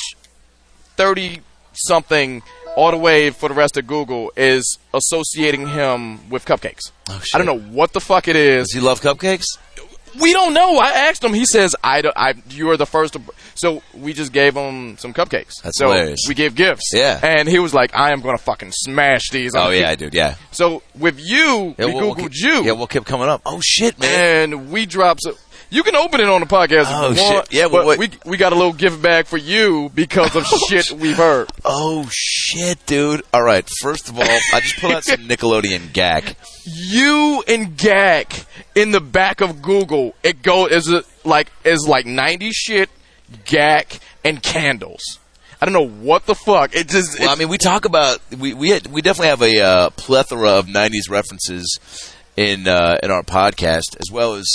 thirty something all the way for the rest of Google is associating him with cupcakes. Oh, shit. I don't know what the fuck it is. Does he love cupcakes? We don't know. I asked him. He says, I, don't- I you are the first. To, so we just gave him some cupcakes. That's so hilarious. we gave gifts. Yeah. And he was like, I am going to fucking smash these. Oh yeah, dude. Yeah. So with you, yeah we we'll- we'll Googled keep- you. Yeah, what kept coming up? Oh shit, man. And we dropped some. You can open it on the podcast Oh, if you shit. want. Yeah, but but we we got a little gift bag for you because of shit we've heard. Oh shit, dude. All right. First of all, I just put out some Nickelodeon G A C. You and G A C in the back of Google, it go is it like is like nineties shit, G A C and candles. I don't know what the fuck. It just Well, I it, mean, we talk about we we had, we definitely have a uh, plethora of nineties references in uh, in our podcast, as well as.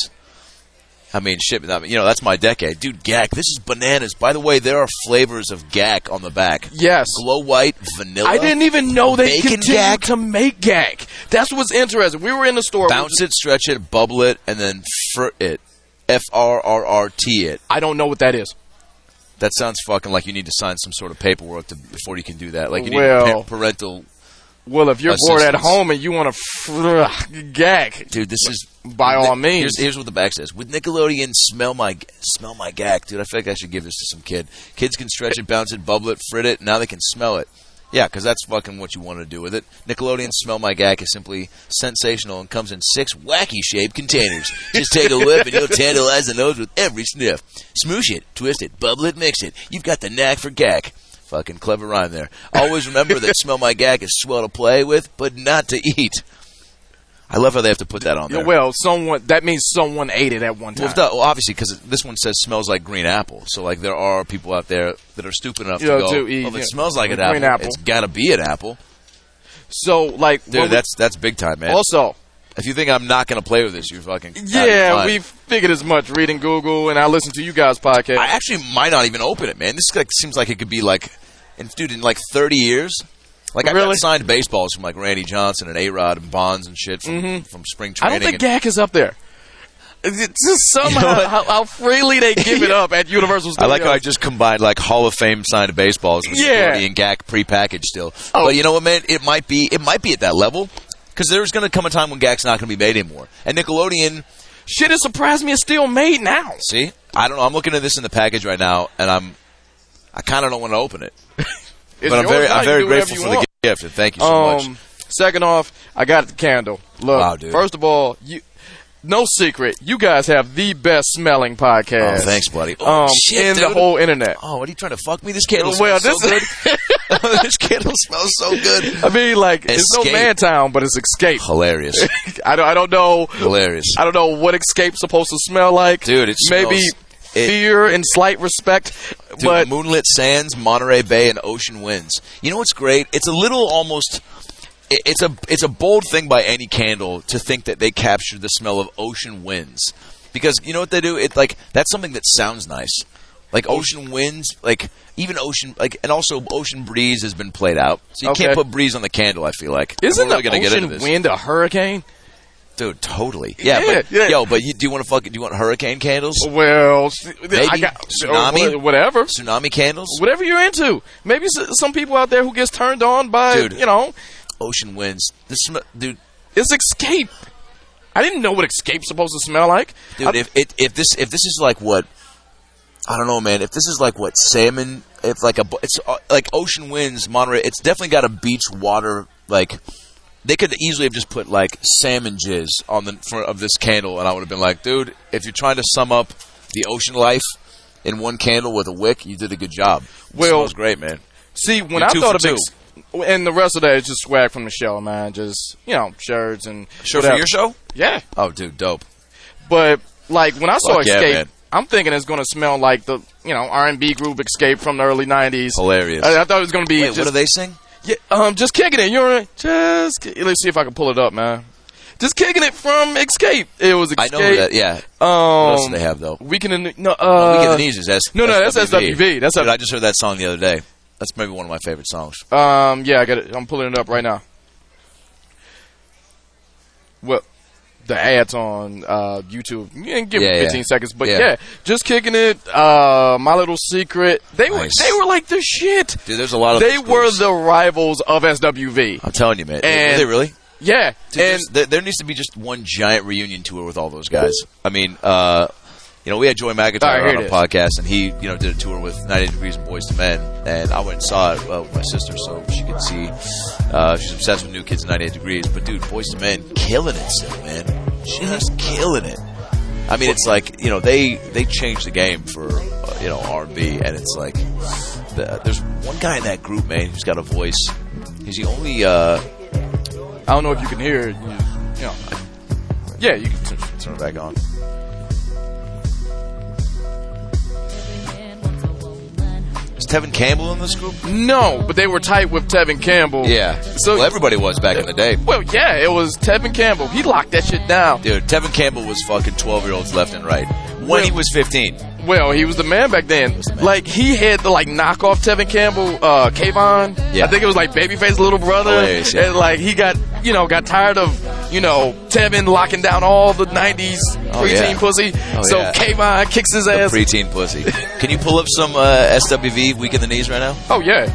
I mean, shit. I mean, you know, that's my decade, dude. G A C, this is bananas. By the way, there are flavors of G A C on the back. yes. Glow white, vanilla. I didn't even know they Bacon continued G A C. to make G A C. That's what's interesting. We were in the store. Bounce it, stretch it, bubble it, and then fr it. F R R R T it. I don't know what that is. That sounds fucking like you need to sign some sort of paperwork to, before you can do that. Like you need Well- pa- parental. Well, if you're bored at Assistance. home and you want to fr- G A C, Dude, this is by all means. Here's, here's what the back says: with Nickelodeon, smell my smell my G A C, dude. I feel like I should give this to some kid. Kids can stretch it, bounce it, bubble it, frit it. Now they can smell it. Yeah, because that's fucking what you want to do with it. Nickelodeon Smell My G A C is simply sensational and comes in six wacky shaped containers. Just take a whiff and you'll tantalize the nose with every sniff. Smoosh it, twist it, bubble it, mix it. You've got the knack for G A C. Fucking clever rhyme there. Always remember that Smell My G A C is swell to play with, but not to eat. I love how they have to put that on there. well, someone that means someone ate it at one time. Well, if that- well, obviously, because this one says smells like green apple. So, like, there are people out there that are stupid enough Yeah, to go, to eat, oh, if it yeah, smells like an green apple, apple. it's got to be an apple. So, like, Dude, when we- that's that's big time, man. also, if you think I'm not going to play with this, you're fucking out of your yeah, mind. we've figured as much reading Google, and I listen to you guys' podcast. I actually might not even open it, man. This like seems like it could be like, and dude, in like thirty years, like I've Really? got signed baseballs from like Randy Johnson and A-Rod and Bonds and shit from, from spring I training. don't think and- G A C is up there. It's just somehow You know what? how, how freely they give it up at Universal I Studios. like how I just combined like Hall of Fame signed baseballs with Yeah. security and G A C prepackaged still. Oh. But you know what, man? It might be it might be at that level because there's going to come a time when G A C's not going to be made anymore. And Nickelodeon, Shit, it surprised me it's still made now. see, I don't know. I'm looking at this in the package right now, and I'm I kind of don't want to open it. It's but I'm yours very now. I'm You very do whatever grateful you for the want. gift, and thank you so much. Um, second off, I got the candle. Look, Wow, dude. first of all, you. No secret, you guys have the best smelling podcast. Oh, thanks, buddy. Oh, um, shit, in dude. the whole internet. Oh, what are you trying to fuck me? This candle Well, smells this so good. This candle smells so good. I mean, like it's no Escape. Man Town, but it's Escape. Hilarious. I don't. I don't know. Hilarious. I don't know what Escape's supposed to smell like. Dude, it maybe smells- it- fear and slight respect. Dude, but Moonlit Sands, Monterey Bay, and Ocean Winds. You know what's great? It's a little almost. it- It's a it's a bold thing by any candle to think that they captured the smell of ocean winds, because you know what they do? It like that's something that sounds nice, like ocean winds, like even ocean like, and also ocean breeze has been played out, so you Okay. can't put breeze on the candle. I feel like isn't We're really the gonna get ocean into this. wind a hurricane? Dude, totally. Yeah, Yeah, but yeah. yo, but you, do you want to fuck? Do you want hurricane candles? Well, I Maybe. got Tsunami? or whatever. Tsunami candles? Whatever you're into. Maybe s- some people out there who gets turned on by, Dude. you know, Ocean winds. This sm- dude. it's Escape. I didn't know what Escape's supposed to smell like. Dude, I- if it, if this if this is like what, I don't know, man. If this is like what salmon, if like a bu- it's uh, like ocean winds, Monterey. It's definitely got a beach water. Like they could easily have just put like salmon jizz on the front of this candle, and I would have been like, dude, if you're trying to sum up the ocean life in one candle with a wick, you did a good job. It Well- smells great, man. See, when You're I two thought of for Ex- and the rest of that is just swag from the show, man. Just, you know, shirts and Sure for whatever. your show? Yeah. Oh, dude, dope. But like when I saw Fuck yeah, Escape, man. I'm thinking it's going to smell like the, you know, R and B group Escape from the early nineties. Hilarious. I, I thought it was going to be Wait, just, what do they sing? yeah, um, just kicking it. You're just ki- let's see if I can pull it up, man. Just kicking it from Escape. It was I Escape. know that. Yeah. Um, What else do they have though? Weekend in the, no, uh, Oh, Weekend at the Knees is S- no, no, that's S W V. That's Dude, a- I just heard that song the other day. That's maybe one of my favorite songs. Um, yeah, I got it. I'm pulling it up right now. Well, the ads on uh, YouTube. You can give Yeah, it yeah. fifteen seconds, but yeah. Yeah. just kicking it. Uh, My Little Secret. They were Nice. they were like the shit. Dude, there's a lot of They those were groups. the rivals of S W V. I'm telling you, man. And- Were they really? Yeah, Dude, and there's- there, there needs to be just one giant reunion tour with all those guys. I mean, uh, you know, we had Joey All right, McIntyre here on it a is. podcast, and he, you know, did a tour with ninety Degrees and Boys to Men, and I went and saw it uh, with my sister so she could see. Uh, she's obsessed with New Kids and ninety-eight Degrees, but dude, Boys to Men killing it still, man. Just killing it. I mean, it's like, you know, they they changed the game for uh, you know R and B, and it's like the, there's one guy in that group, man, who's got a voice. He's the only. Uh, I don't know if you can hear it. You, you know, yeah, you can turn, turn it back on. is Tevin Campbell in this group? No, but they were tight with Tevin Campbell. Yeah. So well, everybody was back in the day. Well, yeah, it was Tevin Campbell. He locked that shit down. Dude, Tevin Campbell was fucking twelve-year-olds left and right. When he was fifteen. Well, he was the man back then. Like, he had the, like, knockoff Tevin Campbell, uh, Kayvon. Yeah. I think it was, like, Babyface's little brother. Hilarious, yeah. And, like, he got, you know, got tired of, you know, Tevin locking down all the nineties Oh, preteen yeah. pussy. Oh, so yeah. Kayvon kicks his The ass. preteen pussy. Can you pull up some uh, S W V Week in the Knees right now? Oh, yeah.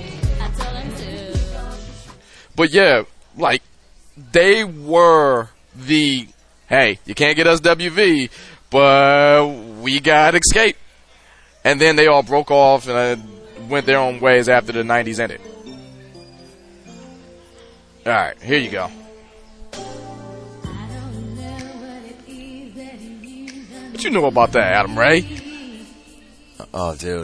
But, yeah, like, they were the, hey, you can't get S W V, but we got Escape. And then they all broke off and uh, went their own ways after the nineties ended. All right, here you go. What you know about that, Adam Ray? Oh, dude.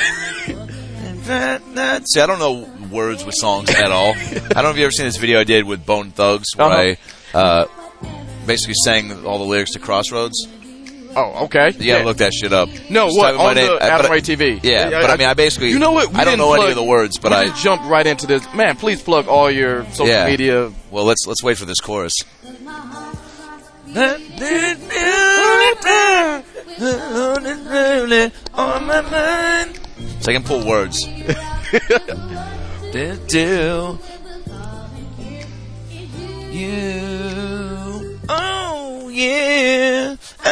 See, I don't know words with songs at all. I don't know if you've ever seen this video I did with Bone Thugs where Uh-huh. I uh, basically sang all the lyrics to Crossroads. Oh, okay. You gotta look that shit up. No, Just what, type in my on name. the I- Adam but I- Ray T V? Yeah, but I mean, I basically, You know what? We I don't didn't know any plug- of the words, but we I, just jumped right into this. Man, please plug all your social Yeah. media. well, let's let's wait for this chorus. So I can pull words. Do you? Oh yeah,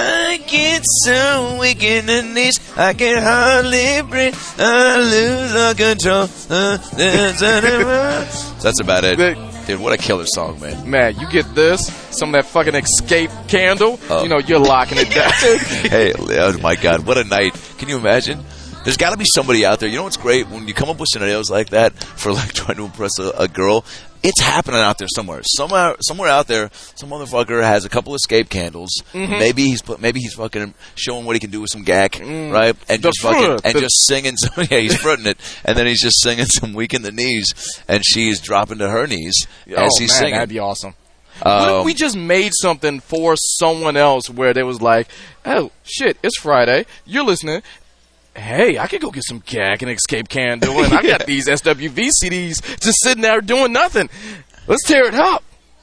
so weak in the knees, I can hardly breathe. I lose all control. That's about it. Dude, what a killer song, man. Man, you get this, some of that fucking Escape Candle, Oh. you know, you're locking it down. Hey, oh my God, what a night. Can you imagine? There's got to be somebody out there. You know what's great? When you come up with scenarios like that for like trying to impress a, a girl, it's happening out there somewhere. Somewhere, somewhere out there, some motherfucker has a couple escape candles. Mm-hmm. Maybe he's put, maybe he's fucking showing what he can do with some gack, Mm. right? And The just fucking fruit. and The- just singing some. Yeah, he's fruiting it, and then he's just singing some weak in the knees, and she's dropping to her knees as oh, he's man, singing. that'd be awesome. What if Um, we just made something for someone else where they was like, oh, shit, it's Friday, you're listening, hey, I could go get some Gag and Escape Candle, and I got these S W V C Ds just sitting there doing nothing. Let's tear it up.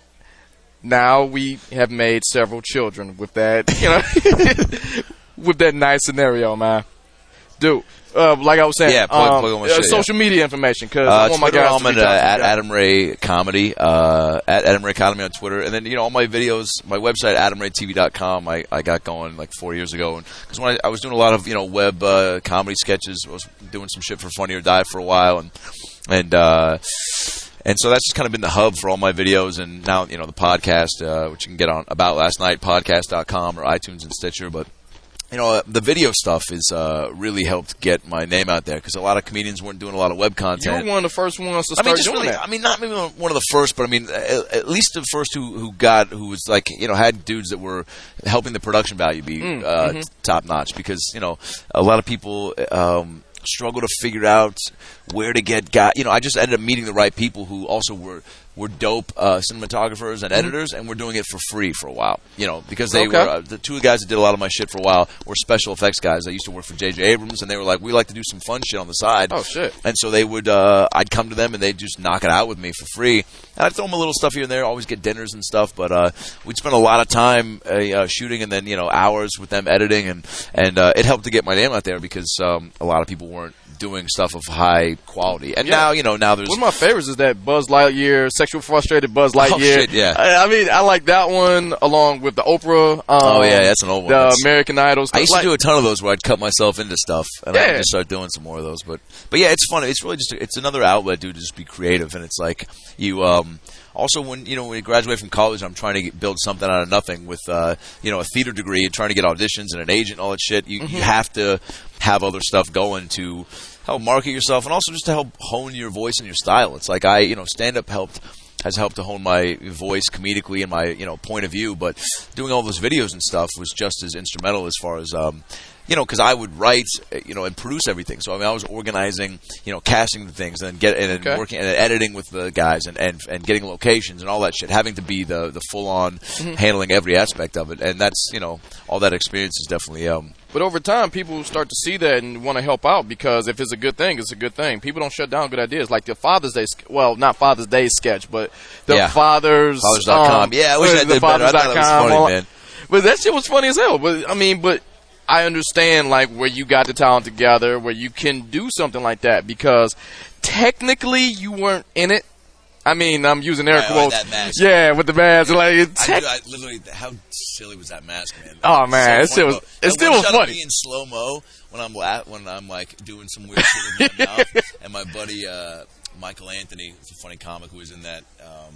Now we have made several children with that, you know, with that nice scenario, man. Dude, uh, like I was saying, Yeah, plug- um, plug on my uh, shit, social media information, because Uh, I want my Twitter, guys I'm to reach at, uh, out to at you. Adam Ray Comedy, uh, at Adam Ray Comedy on Twitter, and then you know all my videos, my website adam ray t v dot com. I, I got going like four years ago, because when I, I was doing a lot of you know web uh, comedy sketches, I was doing some shit for Funny or Die for a while, and and uh, and so that's just kind of been the hub for all my videos, and now you know the podcast, uh, which you can get on About Last Night podcast dot com or iTunes and Stitcher, but. You know, the video stuff has uh, really helped get my name out there because a lot of comedians weren't doing a lot of web You content. were one of the first ones to I start mean, just doing really, that. I mean, not maybe one of the first, but I mean, at, at least the first who who got who was like, you know, had dudes that were helping the production value be Mm, uh, mhm. top notch because you know a lot of people um, struggle to figure out where to get guys. You know, I just ended up meeting the right people who also were. Were dope uh, cinematographers and editors, and we're doing it for free for a while. You know, because they Okay. were uh, the two guys that did a lot of my shit for a while were special effects guys. I used to work for J J Abrams, and they were like, "We like to do some fun shit on the side." Oh, shit. And so they would, uh, I'd come to them, and they'd just knock it out with me for free. And I'd throw them a little stuff here and there, always get dinners and stuff. But uh, we'd spend a lot of time uh, uh, shooting, and then you know hours with them editing, and and uh, it helped to get my name out there because um, a lot of people weren't doing stuff of high quality. And Yeah. now, you know, now there's One of my favorites is that Buzz Lightyear, Sexual Frustrated Buzz Lightyear. Oh, shit, yeah. I, I mean, I like that one along with the Oprah. Um, Oh, yeah, that's an old one. The That's- American Idol stuff. I used like, to do a ton of those where I'd cut myself into stuff, and I Yeah. just start doing some more of those. But but yeah, it's fun. It's really just it's another outlet, dude, to just be creative. And it's like you um, also when you know when you graduate from college, I'm trying to get, build something out of nothing with uh, you know a theater degree and trying to get auditions and an agent and all that shit. You Mm-hmm. you have to have other stuff going to help market yourself and also just to help hone your voice and your style. It's like I you know stand up helped. has helped to hone my voice comedically and my you know point of view, but doing all those videos and stuff was just as instrumental as far as um, you know because I would write you know and produce everything. So I mean I was organizing you know casting the things and get and, and Okay. working and editing with the guys and, and and getting locations and all that shit, having to be the the full on Mm-hmm. handling every aspect of it, and that's you know all that experience is definitely um. But over time, people start to see that and want to help out because if it's a good thing, it's a good thing. People don't shut down good ideas. Like the Father's Day, sk- well, not Father's Day sketch, but the Yeah. Fathers. Fathers dot com. Um, Yeah, I wish I the did better. I thought that was Fathers dot com, funny, all- man. But that shit was funny as hell. But I mean, but I understand like where you got the talent together, where you can do something like that because technically you weren't in it. I mean, I'm using air Right, right, quotes. that mask. Yeah, with the mask. Like, I, tech- do, I literally, how silly was that mask, man? Oh, man, it So still funny, was- though. it That still one was shot of funny. me in slow mo when I'm la- when I'm like doing some weird shit with my mouth, and my buddy uh, Michael Anthony, who's a funny comic who was in that. Um,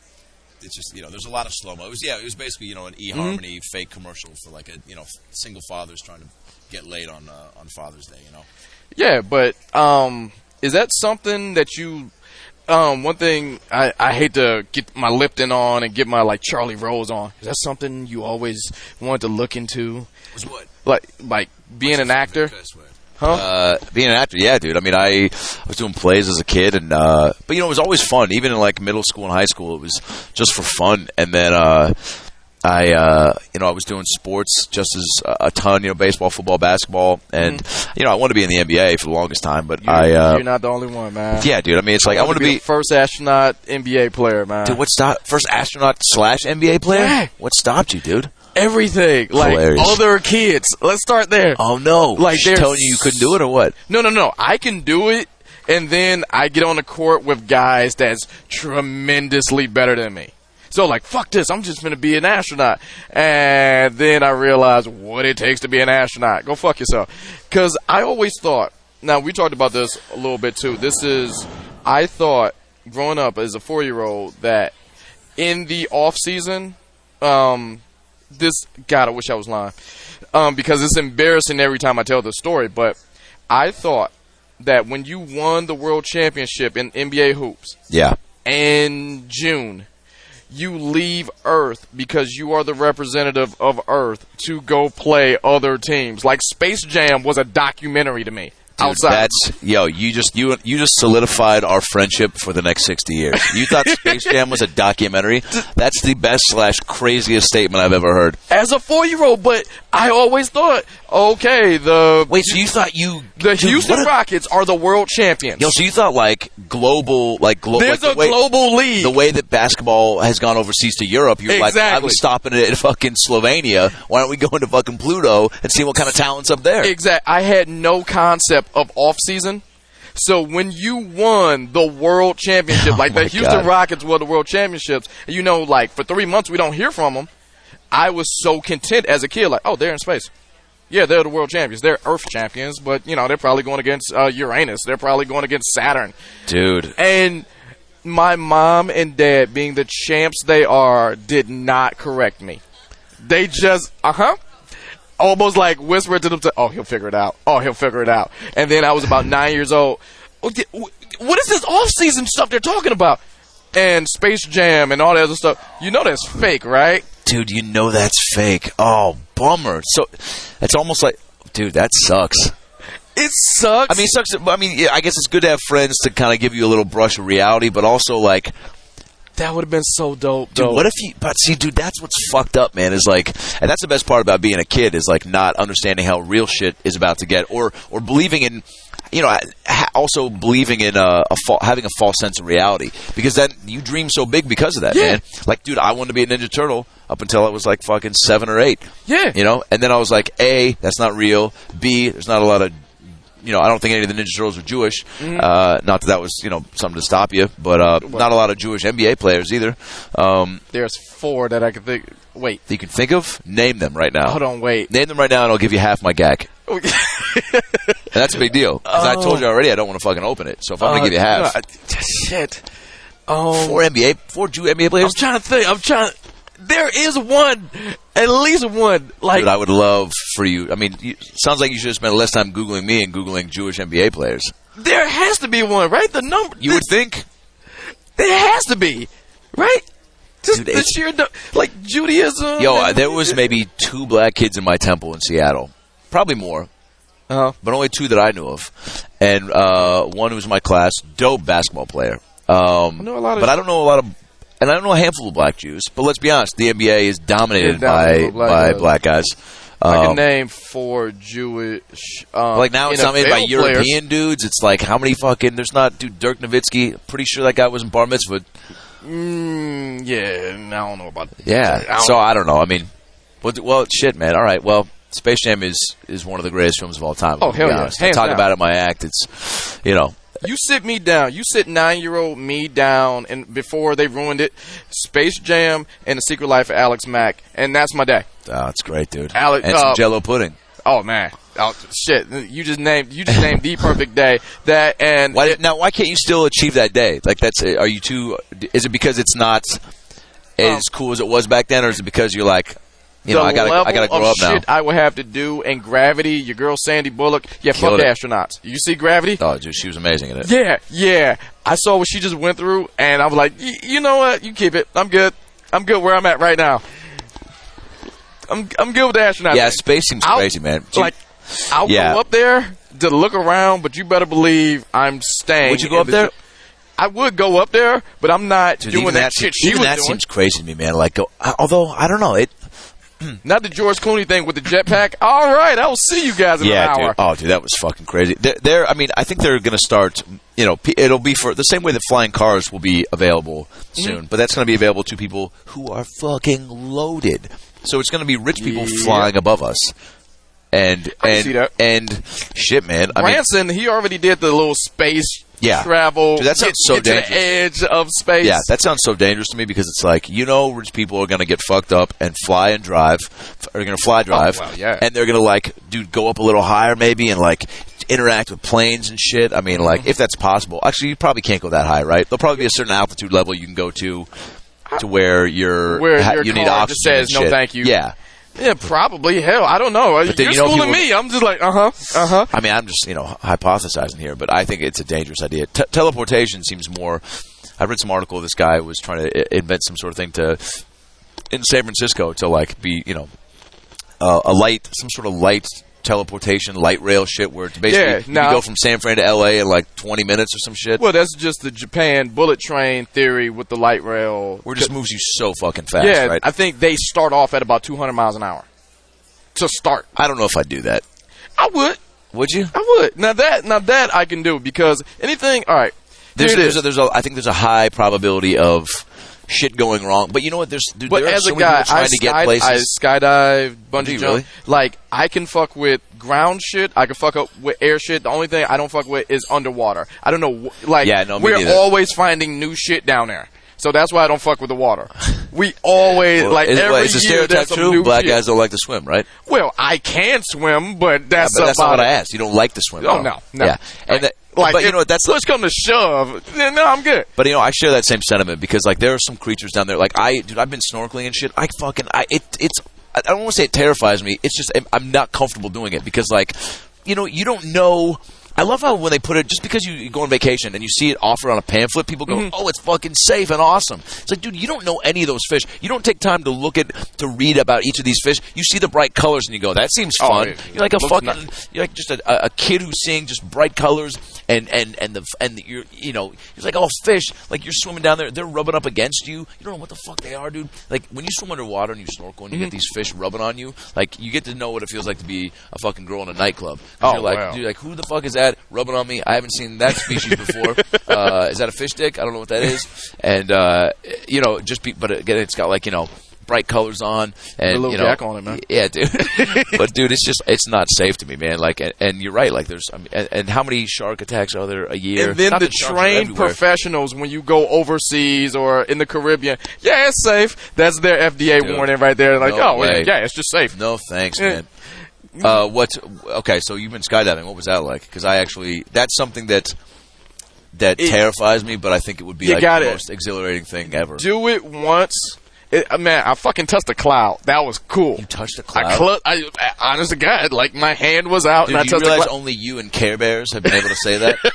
it's just you know, there's a lot of slow mo. It was yeah, it was basically you know an eHarmony Mm-hmm. fake commercial for like a you know single fathers trying to get laid on uh, on Father's Day. You know. Yeah, but um, is that something that you? Um, one thing I, I hate to get my Lipton on and get my like Charlie Rose on. Is that something you always wanted to look into? Was what? Like like being an actor, huh? Uh, being an actor, yeah, dude. I mean, I, I was doing plays as a kid, and uh, but you know, it was always fun. Even in like middle school and high school, it was just for fun. And then uh, I, uh, you know, I was doing sports just as a ton. You know, baseball, football, basketball, and you know, I wanted to be in the N B A for the longest time. But You're, I, uh, you're not the only one, man. yeah, dude. I mean, it's like I want to be. the first astronaut N B A player, man. Dude, what stopped? First astronaut slash N B A player? Yeah. What stopped you, dude? Everything, like Hilarious. other kids. Let's start there. Oh no! Like, She's there's- telling you you couldn't do it or what? No, no, no. I can do it, and then I get on the court with guys that's tremendously better than me. So like, fuck this, I'm just gonna be an astronaut. And then I realized what it takes to be an astronaut. Go fuck yourself. Because I always thought, now we talked about this a little bit too. This is, I thought growing up as a four-year-old that in the off season, um, this, God, I wish I was lying. Um, because it's embarrassing every time I tell this story, but I thought that when you won the world championship in N B A hoops, Yeah. in June, you leave Earth because you are the representative of Earth to go play other teams. Like Space Jam was a documentary to me. Dude, outside. that's yo. You just you you just solidified our friendship for the next sixty years. You thought Space Jam was a documentary? That's the best slash craziest statement I've ever heard. As a four-year-old, but I always thought, okay, the Wait, so you thought you the dude, Houston what a- Rockets are the world champions. Yo, so you thought like global, like global. There's like a the way, global league. The way that basketball has gone overseas to Europe, you're like, I Exactly. was stopping it in fucking Slovenia. Why don't we go into fucking Pluto and see what kind of talent's up there? Exact. I had no concept of off-season. So when you won the world championship, like Oh my the Houston God. Rockets won the world championships, and you know, like for three months we don't hear from them, I was so content as a kid, like, oh, they're in space. Yeah, they're the world champions. They're Earth champions, but, you know, they're probably going against uh, Uranus. They're probably going against Saturn. Dude. And my mom and dad, being the champs they are, did not correct me. They just, uh-huh. Almost like whispered to them, to, oh, he'll figure it out. Oh, he'll figure it out. And then I was about nine years old. Oh, di- what is this off-season stuff they're talking about? And Space Jam and all that other stuff. You know that's fake, right? Dude, you know that's fake. Oh, bummer. So it's almost like, dude, that sucks. It sucks. I mean, it sucks. I mean, yeah, I guess it's good to have friends to kind of give you a little brush of reality, but also like, that would have been so dope, dude, though. what if you? But see, dude, that's what's fucked up, man. Is like, and that's the best part about being a kid is like not understanding how real shit is about to get, or or believing in. You know, ha- also believing in a, a fa- having a false sense of reality, because then you dream so big because of that, Yeah. man. Like, dude, I wanted to be a Ninja Turtle up until I was like fucking seven or eight. Yeah. You know, and then I was like, A, that's not real. B, there's not a lot of, you know, I don't think any of the Ninja Turtles are Jewish. Mm-hmm. Uh, not that that was, you know, something to stop you, but uh, not a lot of Jewish N B A players either. Um, There's four that I could think. Wait. that you can think of, name them right now. Hold on, wait. Name them right now, and I'll give you half my gag. And that's a big deal. Because I told you already I don't want to fucking open it. So if I'm going to give you half. Uh, shit. Um, Four N B A, four Jew N B A I'm players? trying to think. I'm trying. There is one, at least one. Like Dude, I would love for you. I mean, you, sounds like you should have spent less time Googling me and Googling Jewish N B A players. there has to be one, right? The number. You would think. There has to be, right? Just Dude, the it's- sheer, du- like Judaism. Yo, uh, and- there was maybe two black kids in my temple in Seattle. Probably more. Uh-huh. But only two that I knew of. And uh, one who was in my class, dope basketball player. Um, I know a lot of- but I don't know a lot of, and I don't know a handful of black Jews. But let's be honest, the N B A is dominated It's dominated by by black by guys. black guys. I Um, can name four Jewish. Um, like now it's N F L dominated by players. European dudes. It's like how many fucking? There's not dude Dirk Nowitzki. Pretty sure that guy was in bar mitzvah. Mm, yeah, I don't know about. Yeah. I don't- So I don't know. I mean, well, well, shit, man. All right. Well, Space Jam is is one of the greatest films of all time. Oh, to hell be yeah. honest. I Hands talk down. about it in my act. It's, you know, You sit me down. You sit nine-year-old me down, and before they ruined it, Space Jam and The Secret Life of Alex Mack, and that's my day. oh, it's great, dude. Alex- and some uh, Jello pudding. Oh man, oh, shit! You just named you just named the perfect day. That and Why, it- now, why can't you still achieve that day? Like, that's are you too? Is it because it's not as Um, cool as it was back then, or is it because you're like, you know, the I gotta, level I gotta grow of up now? shit I would have to do in Gravity. Your girl Sandy Bullock. Yeah, fuck Killed the it. astronauts. You see Gravity? Oh, dude, she was amazing in it. Yeah, yeah. I saw what she just went through, and I was like, y- you know what? You keep it. I'm good. I'm good where I'm at right now. I'm I'm good with the astronauts. Yeah, space seems I'll- crazy, man. Do you- Like, I'll Yeah. go up there to look around, but you better believe I'm staying. Would you go in up the there? jo- I would go up there, but I'm not Dude, doing even that, that, shit seems, she even was that doing. seems crazy to me, man. Like, go, I- although I don't know, it. Not the George Clooney thing with the jetpack. All right, I will see you guys in Yeah, an hour. dude. Oh, dude, that was fucking crazy. They're, they're I mean, I think they're going to start. You know, p- it'll be for the same way that flying cars will be available soon, Mm-hmm. but that's going to be available to people who are fucking loaded. So it's going to be rich people Yeah. flying above us. And I can and see that. and shit, man. I mean, Branson, he already did the little space Yeah. travel, Dude, that sounds get, so get dangerous. to the edge of space. Yeah, that sounds so dangerous to me because it's like, you know, rich people are going to get fucked up and fly and drive, are going to fly drive, Oh, well, yeah. and they're going to, like, dude, go up a little higher maybe and, like, interact with planes and shit. I mean, like, if that's possible. Actually, you probably can't go that high, right? There'll probably be a certain altitude level you can go to to where you're, Where ha- your you need car oxygen just says, and "No, shit. thank you." Yeah. Yeah, probably. Hell, I don't know. But then, You're you know, schooling people- me. I'm just like, uh-huh, uh-huh. I mean, I'm just, you know, hypothesizing here, but I think it's a dangerous idea. Te- teleportation seems more... I read some article, this guy was trying to I- invent some sort of thing to, in San Francisco, to, like, be, you know, uh, a light, some sort of light teleportation, light rail shit, where it's basically, Yeah, you now- can go from San Fran to L A in, like, twenty minutes or some shit. Well, that's just the Japan bullet train theory with the light rail. Where it just moves you so fucking fast, yeah, right? I think they start off at about two hundred miles an hour. To start. I don't know if I'd do that. I would. Would you? I would. Now that, now that I can do because anything, all right. There's, here it there's, is. a, there's a, I think there's a high probability of shit going wrong. But you know what? There's, dude, But there are as so a many guy, people trying I, to get sky, places. I skydive, bungee Do you jump. really? Like, I can fuck with ground shit. I can fuck up with air shit. The only thing I don't fuck with is underwater. I don't know. wh- Like, Yeah, no, me we're neither. always finding new shit down there. So that's why I don't fuck with the water. We always, Well, like, is, every well, is the year stereotype there's some true? new Black shit. guys don't like to swim, right? Well, I can swim, but that's, Yeah, but that's not about what I it. asked. You don't like to swim. Oh, at no, all. no. Yeah, and that, Like, but you if know what? That's push come to shove. then No, I'm good. But you know, I share that same sentiment because like there are some creatures down there. Like I, dude, I've been snorkeling and shit. I fucking, I it, it's. I don't want to say it terrifies me. It's just I'm, I'm not comfortable doing it because like, you know, you don't know. I love how when they put it, just because you, you go on vacation and you see it offered on a pamphlet, people go, Mm-hmm. oh, it's fucking safe and awesome. It's like, dude, you don't know any of those fish. You don't take time to look at, to read about each of these fish. You see the bright colors and you go, that seems Oh, fun. it- You're like a looks fucking, nice. you're like just a, a kid who's seeing just bright colors and, and, and the, and the, you're, you know, it's like, oh, fish, like you're swimming down there, they're rubbing up against you. You don't know what the fuck they are, dude. Like when you swim underwater and you snorkel and you Mm-hmm. get these fish rubbing on you, like you get to know what it feels like to be a fucking girl in a nightclub. 'Cause Oh, you're like, wow. dude, like who the fuck is that rubbing on me? I haven't seen that species before. uh, is that a fish dick? I don't know what that is. And uh, you know, just be, but again, it's got like you know bright colors on and A little you know, jack on it, man. Yeah, dude. But dude, it's just it's not safe to me, man. Like, and, and you're right. Like, there's I mean, and, and how many shark attacks are there a year? And then Not the that sharks are trained everywhere. professionals, when you go overseas or in the Caribbean, yeah, it's safe. That's their F D A Dude, warning right there. Like, no oh, way. yeah, it's just safe. No thanks, Yeah. man. Uh, what? Okay, so you've been skydiving. What was that like? Because I actually that's something that that It- terrifies me, but I think it would be You like got the it. most exhilarating thing ever. Do it once. It, uh, man, I fucking touched a cloud. That was cool. You touched a cloud. I, cl- I, I honest to God, like my hand was out Dude, and I do you touched the realize cloud. only you and Care Bears have been able to say that?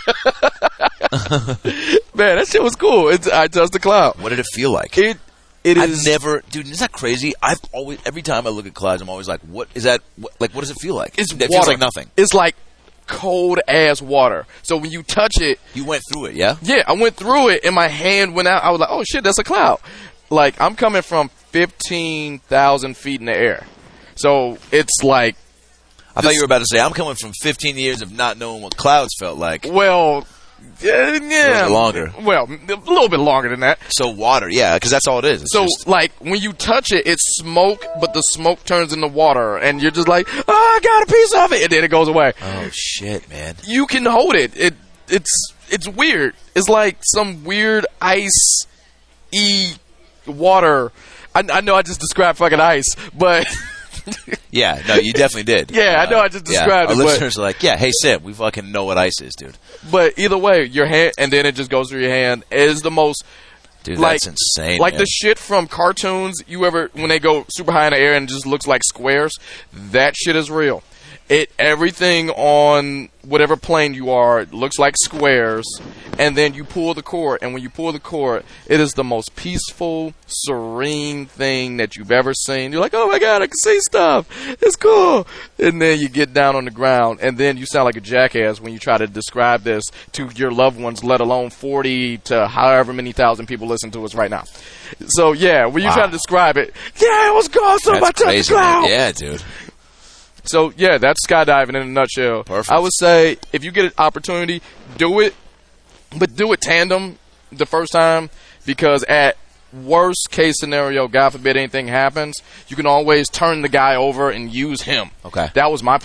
Man, that shit was cool. It's, I touched the cloud. What did it feel like? It, it I've is. never, dude. Isn't that crazy? I've always, every time I look at clouds, I'm always like, "What is that? What, like, what does it feel like?" It's it water. feels like nothing. It's like cold ass water. So when you touch it, You went through it, yeah. yeah, I went through it and my hand went out. I was like, oh shit, that's a cloud. Like I'm coming from fifteen thousand feet in the air, so it's like, I thought you were about to say, "I'm coming from fifteen years of not knowing what clouds felt like." well, yeah, yeah, bit longer. Well, a little bit longer than that. So water, yeah, because that's all it is. It's So, just, like, when you touch it, it's smoke, but the smoke turns into water, and you're just like, oh, I got a piece of it, and then it goes away. oh shit, man. You can hold it. It, it's, it's weird. It's like some weird ice-y water. I, I know I just described fucking ice, but Yeah, no, you definitely did. Yeah, I know I just yeah. described Our it, but- listeners are like, "Yeah, hey Sim, we fucking know what ice is, dude." but either way, your hand, and then it just goes through your hand, is the most. Dude, Like- that's insane. Like man. the shit from cartoons, you ever when they go super high in the air and it just looks like squares, that shit is real. It everything on whatever plane you are looks like squares, and then you pull the cord, and when you pull the cord, it is the most peaceful, serene thing that you've ever seen. You're like, oh my god, I can see stuff. It's cool. And then you get down on the ground, and then you sound like a jackass when you try to describe this to your loved ones, let alone forty to however many thousand people listen to us right now. So yeah, when you Wow. try to describe it, yeah, it was awesome. I That's touched the crazy, cloud. man. Yeah, dude. So yeah, that's skydiving in a nutshell. Perfect. I would say if you get an opportunity, do it, but do it tandem the first time, because at worst case scenario, God forbid anything happens, you can always turn the guy over and use him. Okay. That was my plan.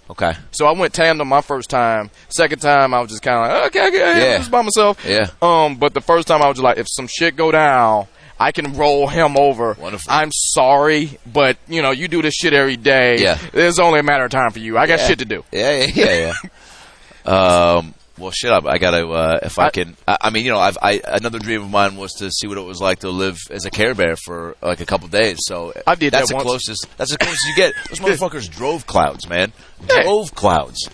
Okay. So I went tandem my first time. Second time, I was just kind of like, okay, okay, yeah, Yeah. just by myself. Yeah. Um, but the first time, I was just like, if some shit go down, I can roll him over. Wonderful. I'm sorry, but you know, you do this shit every day. Yeah. It's only a matter of time for you. I got Yeah. shit to do. Yeah, yeah, yeah, yeah. um, well, shit, I, I gotta, uh, if I, I- can, I, I mean, you know, I've, I, another dream of mine was to see what it was like to live as a Care Bear for like a couple days. So I did that's that the once. closest. That's the closest you get. Those motherfuckers drove clouds, man. Drove clouds.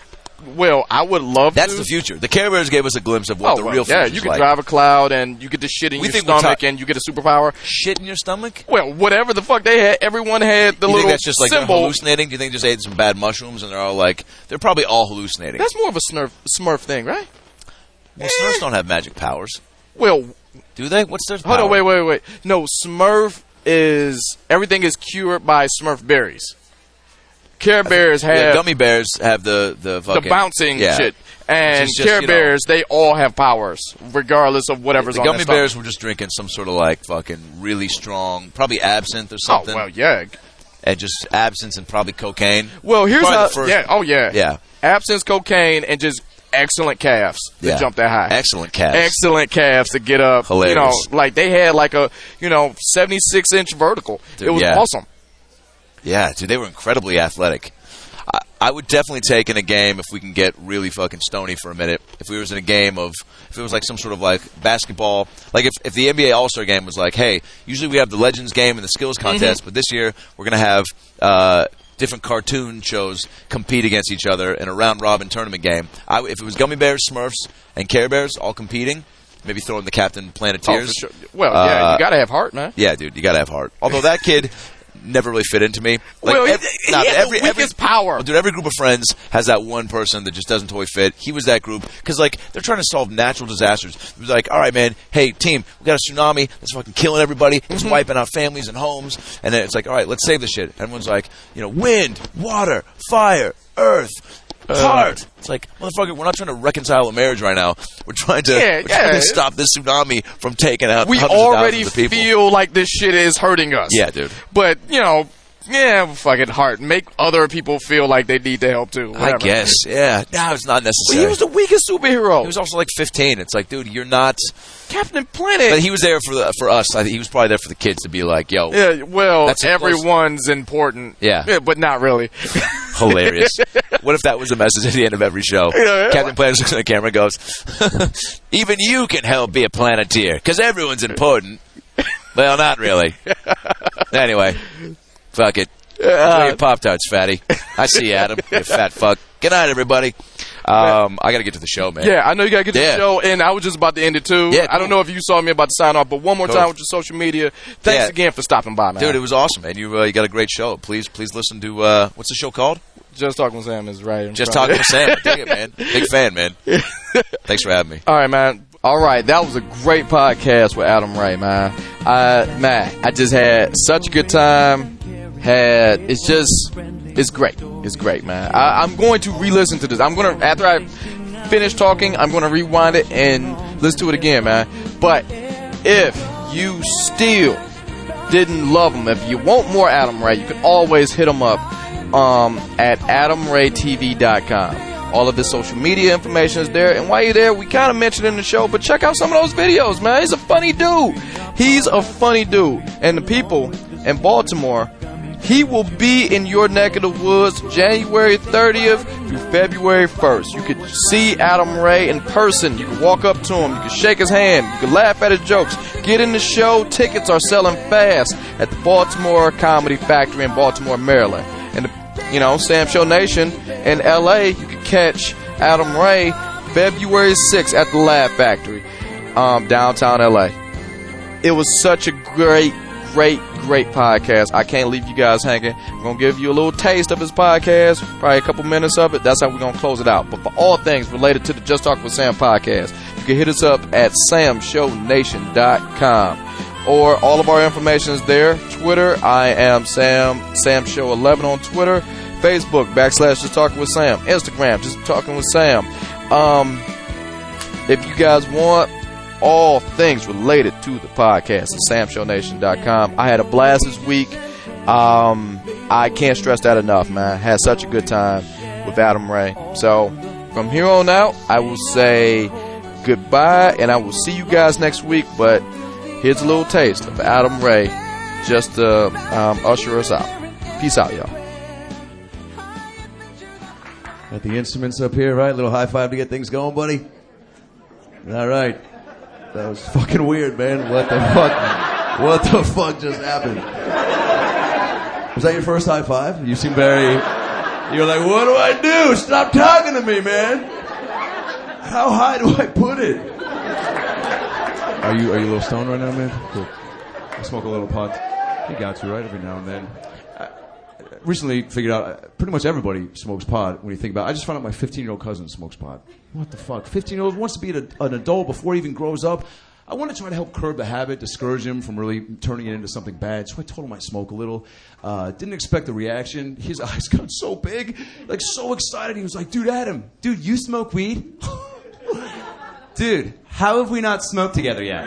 Well, I would love That's to. the future. The Care Bears gave us a glimpse of what Oh, the well, real future yeah, is you can like. drive a cloud and you get the shit in We your think we're stomach ta- and you get a superpower. Shit in your stomach? Well, whatever the fuck they had, everyone had the You little think that's just like they're symbol. hallucinating? Do you think they just ate some bad mushrooms and they're all like, they're probably all hallucinating? That's more of a Smurf, Smurf thing, right? Well, Smurfs don't have magic powers. Well, Do they? What's their hold power? on, wait, wait, wait. No, Smurf is everything is cured by Smurf berries. Care Bears have Yeah, gummy bears have the the the fucking, bouncing yeah. shit, and Which is just, Care you know- Bears they all have powers, regardless of whatever's The on gummy their stomach. bears were just drinking some sort of like fucking really strong, probably absinthe or Oh something, well, yeah. and just absinthe and probably cocaine. Well, here's Probably how. the first- yeah. Oh yeah. Yeah, Absence, cocaine, and just excellent calves to yeah. jump that high. Excellent calves. Excellent calves to get up. Hilarious. You know, like they had like a you know seventy-six inch vertical. Dude, it was yeah. awesome. Yeah, dude, they were incredibly athletic. I, I would definitely take in a game if we can get really fucking stony for a minute. If we was in a game of, if it was like some sort of like basketball, like if, if the N B A All-Star game was like, hey, usually we have the Legends game and the skills contest, but this year we're going to have uh, different cartoon shows compete against each other in a round-robin tournament game. I, if it was Gummy Bears, Smurfs, and Care Bears all competing, maybe throw in the Captain Planeteers. Oh, for sure. Well, yeah, Uh, you gotta have heart, man. Yeah, dude, you got to have heart. Although that kid never really fit into me. Like well, every, he, nah, he had every, the every, weakest power. well, dude, every group of friends has that one person that just doesn't totally fit. He was that group because, like, they're trying to solve natural disasters. It was like, all right, man, hey, team, we got a tsunami that's fucking killing everybody. It's Mm-hmm. wiping out families and homes. And then it's like, all right, let's save this shit. Everyone's like, you know, wind, water, fire, earth. Heart. It's like, motherfucker, we're not trying to reconcile a marriage right now. We're trying to, Yeah, we're trying yeah. to stop this tsunami from taking out We hundreds of already thousands of people. feel like this shit is hurting us. Yeah, dude. But you know, yeah, fucking heart. Make other people feel like they need the help too. I Whatever. guess, yeah. No, it's not But necessary. he was the weakest superhero. He was also like fifteen. It's like, dude, you're not. Captain Planet. But he was there for the, for us. I think he was probably there for the kids to be like, yo, yeah, well, That's a close- everyone's important. Yeah. but not really. hilarious. What if that was the message at the end of every show? Yeah, yeah. Captain Planet looks at the camera and goes, even you can help be a Planeteer because everyone's important. Well, not really. Anyway, fuck it. Enjoy your Pop-Tarts, fatty. I see you, Adam. You fat fuck. Good night, everybody. Um, I got to get to the show, man. Yeah, I know you gotta get to Yeah. the show, and I was just about to end it too. Yeah, I don't cool. know if you saw me about to sign off, but one more Cool. time with your social media. Thanks Yeah. again for stopping by, man. Dude, it was awesome, man. You uh, you got a great show. Please please listen to uh, what's the show called? Just Talking with Sam is right. in Just front Talking of with it. Sam. Dig it, man. Big fan, man. Thanks for having me. All right, man. All right, that was a great podcast with Adam Ray, man. Uh, man, I just had such a good time. Had it's just it's great. It's great, man. I, I'm going to re-listen to this. I'm gonna after I finish talking, I'm gonna rewind it and listen to it again, man. But if you still didn't love him, if you want more Adam Ray, you can always hit him up um, at adam ray t v dot com. All of his social media information is there. And while you're there, we kind of mentioned it in the show, but check out some of those videos, man. He's a funny dude. He's a funny dude. And the people in Baltimore, he will be in your neck of the woods January thirtieth through February first. You could see Adam Ray in person. You could walk up to him. You could shake his hand. You could laugh at his jokes. Get in the show. Tickets are selling fast at the Baltimore Comedy Factory in Baltimore, Maryland. And, the, you know, Sam Show Nation in L A, you can catch Adam Ray February sixth at the Laugh Factory, um, downtown L A. It was such a great, great, great podcast. I can't leave you guys hanging. I'm going to give you a little taste of his podcast, probably a couple minutes of it. That's how we're going to close it out. But for all things related to the Just Talk with Sam podcast, you can hit us up at sam show nation dot com. Or all of our information is there. Twitter, I am Sam, Sam Show eleven on Twitter. Facebook, backslash Just Talking with Sam. Instagram, Just Talking with Sam. Um, if you guys want all things related to the podcast, it's sam show nation dot com. I had a blast this week. Um, I can't stress that enough, man. Had such a good time. with Adam Ray. So from here on out, I will say goodbye, and I will see you guys next week. But here's a little taste of Adam Ray just to um, usher us out. Peace out, y'all. Got the instruments up here, right? Little high five to get things going, buddy. All right. That was fucking weird, man. What the fuck? What the fuck just happened? Was that your first high five? You seem very... You're like, what do I do? Stop talking to me, man. How high do I put it? Are you are you a little stoned right now, man? Cool. I smoke a little pot. You got to, right? Every now and then. I recently figured out pretty much everybody smokes pot when you think about it. I just found out my fifteen-year-old cousin smokes pot. What the fuck? fifteen-year-old wants to be an, an adult before he even grows up. I want to try to help curb the habit, discourage him from really turning it into something bad. So I told him I smoke a little. Uh, didn't expect the reaction. His eyes got so big, like so excited. He was like, dude, Adam, dude, you smoke weed? Dude, how have we not smoked together yet?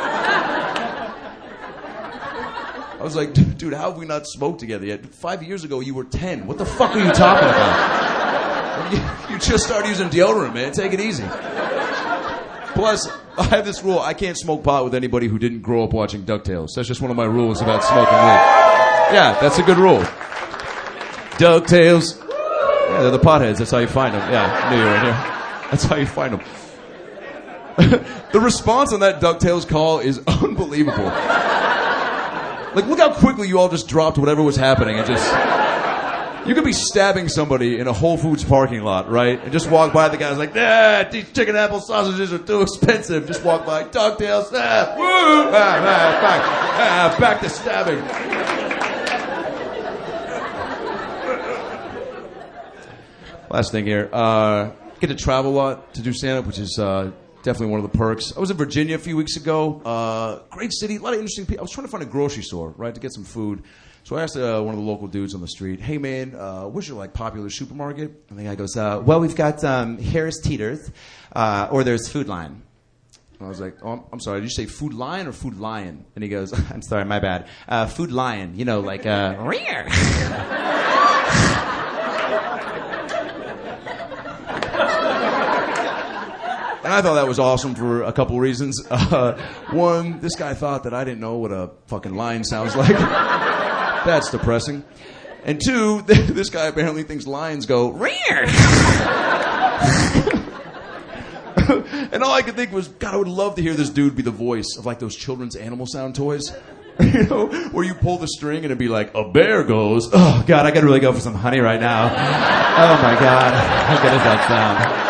I was like, dude, how have we not smoked together yet? Five years ago, you were ten. What the fuck are you talking about? You, you just started using deodorant, man. Take it easy. Plus, I have this rule. I can't smoke pot with anybody who didn't grow up watching DuckTales. That's just one of my rules about smoking weed. Yeah, that's a good rule. DuckTales. Yeah, they're the potheads. That's how you find them. Yeah, I knew you were in here. That's how you find them. The response on that DuckTales call is unbelievable. Like, look how quickly you all just dropped whatever was happening and just... You could be stabbing somebody in a Whole Foods parking lot, right? And just walk by, the guy's like, ah, these chicken apple sausages are too expensive. Just walk by, DuckTales, ah, woo, ah, ah, back, ah, back to stabbing. Last thing here, uh, get to travel a lot to do stand-up, which is uh, definitely one of the perks. I was in Virginia a few weeks ago. Uh, great city, a lot of interesting people. I was trying to find a grocery store, right, to get some food. So I asked uh, one of the local dudes on the street, hey, man, uh, what's your, like, popular supermarket? And the guy goes, uh, well, we've got um, Harris Teeter's, uh, or there's Food Lion. I was like, oh, I'm, I'm sorry, did you say Food Lion or Food Lion? And he goes, I'm sorry, my bad. Uh, Food Lion, you know, like, uh, rear. And I thought that was awesome for a couple reasons. Uh, one, this guy thought that I didn't know what a fucking lion sounds like. That's depressing. And two, this guy apparently thinks lions go, rear. And all I could think was, God, I would love to hear this dude be the voice of like those children's animal sound toys. You know, where you pull the string and it'd be like, a bear goes, oh, God, I gotta really go for some honey right now. Oh, my God. How good is that sound?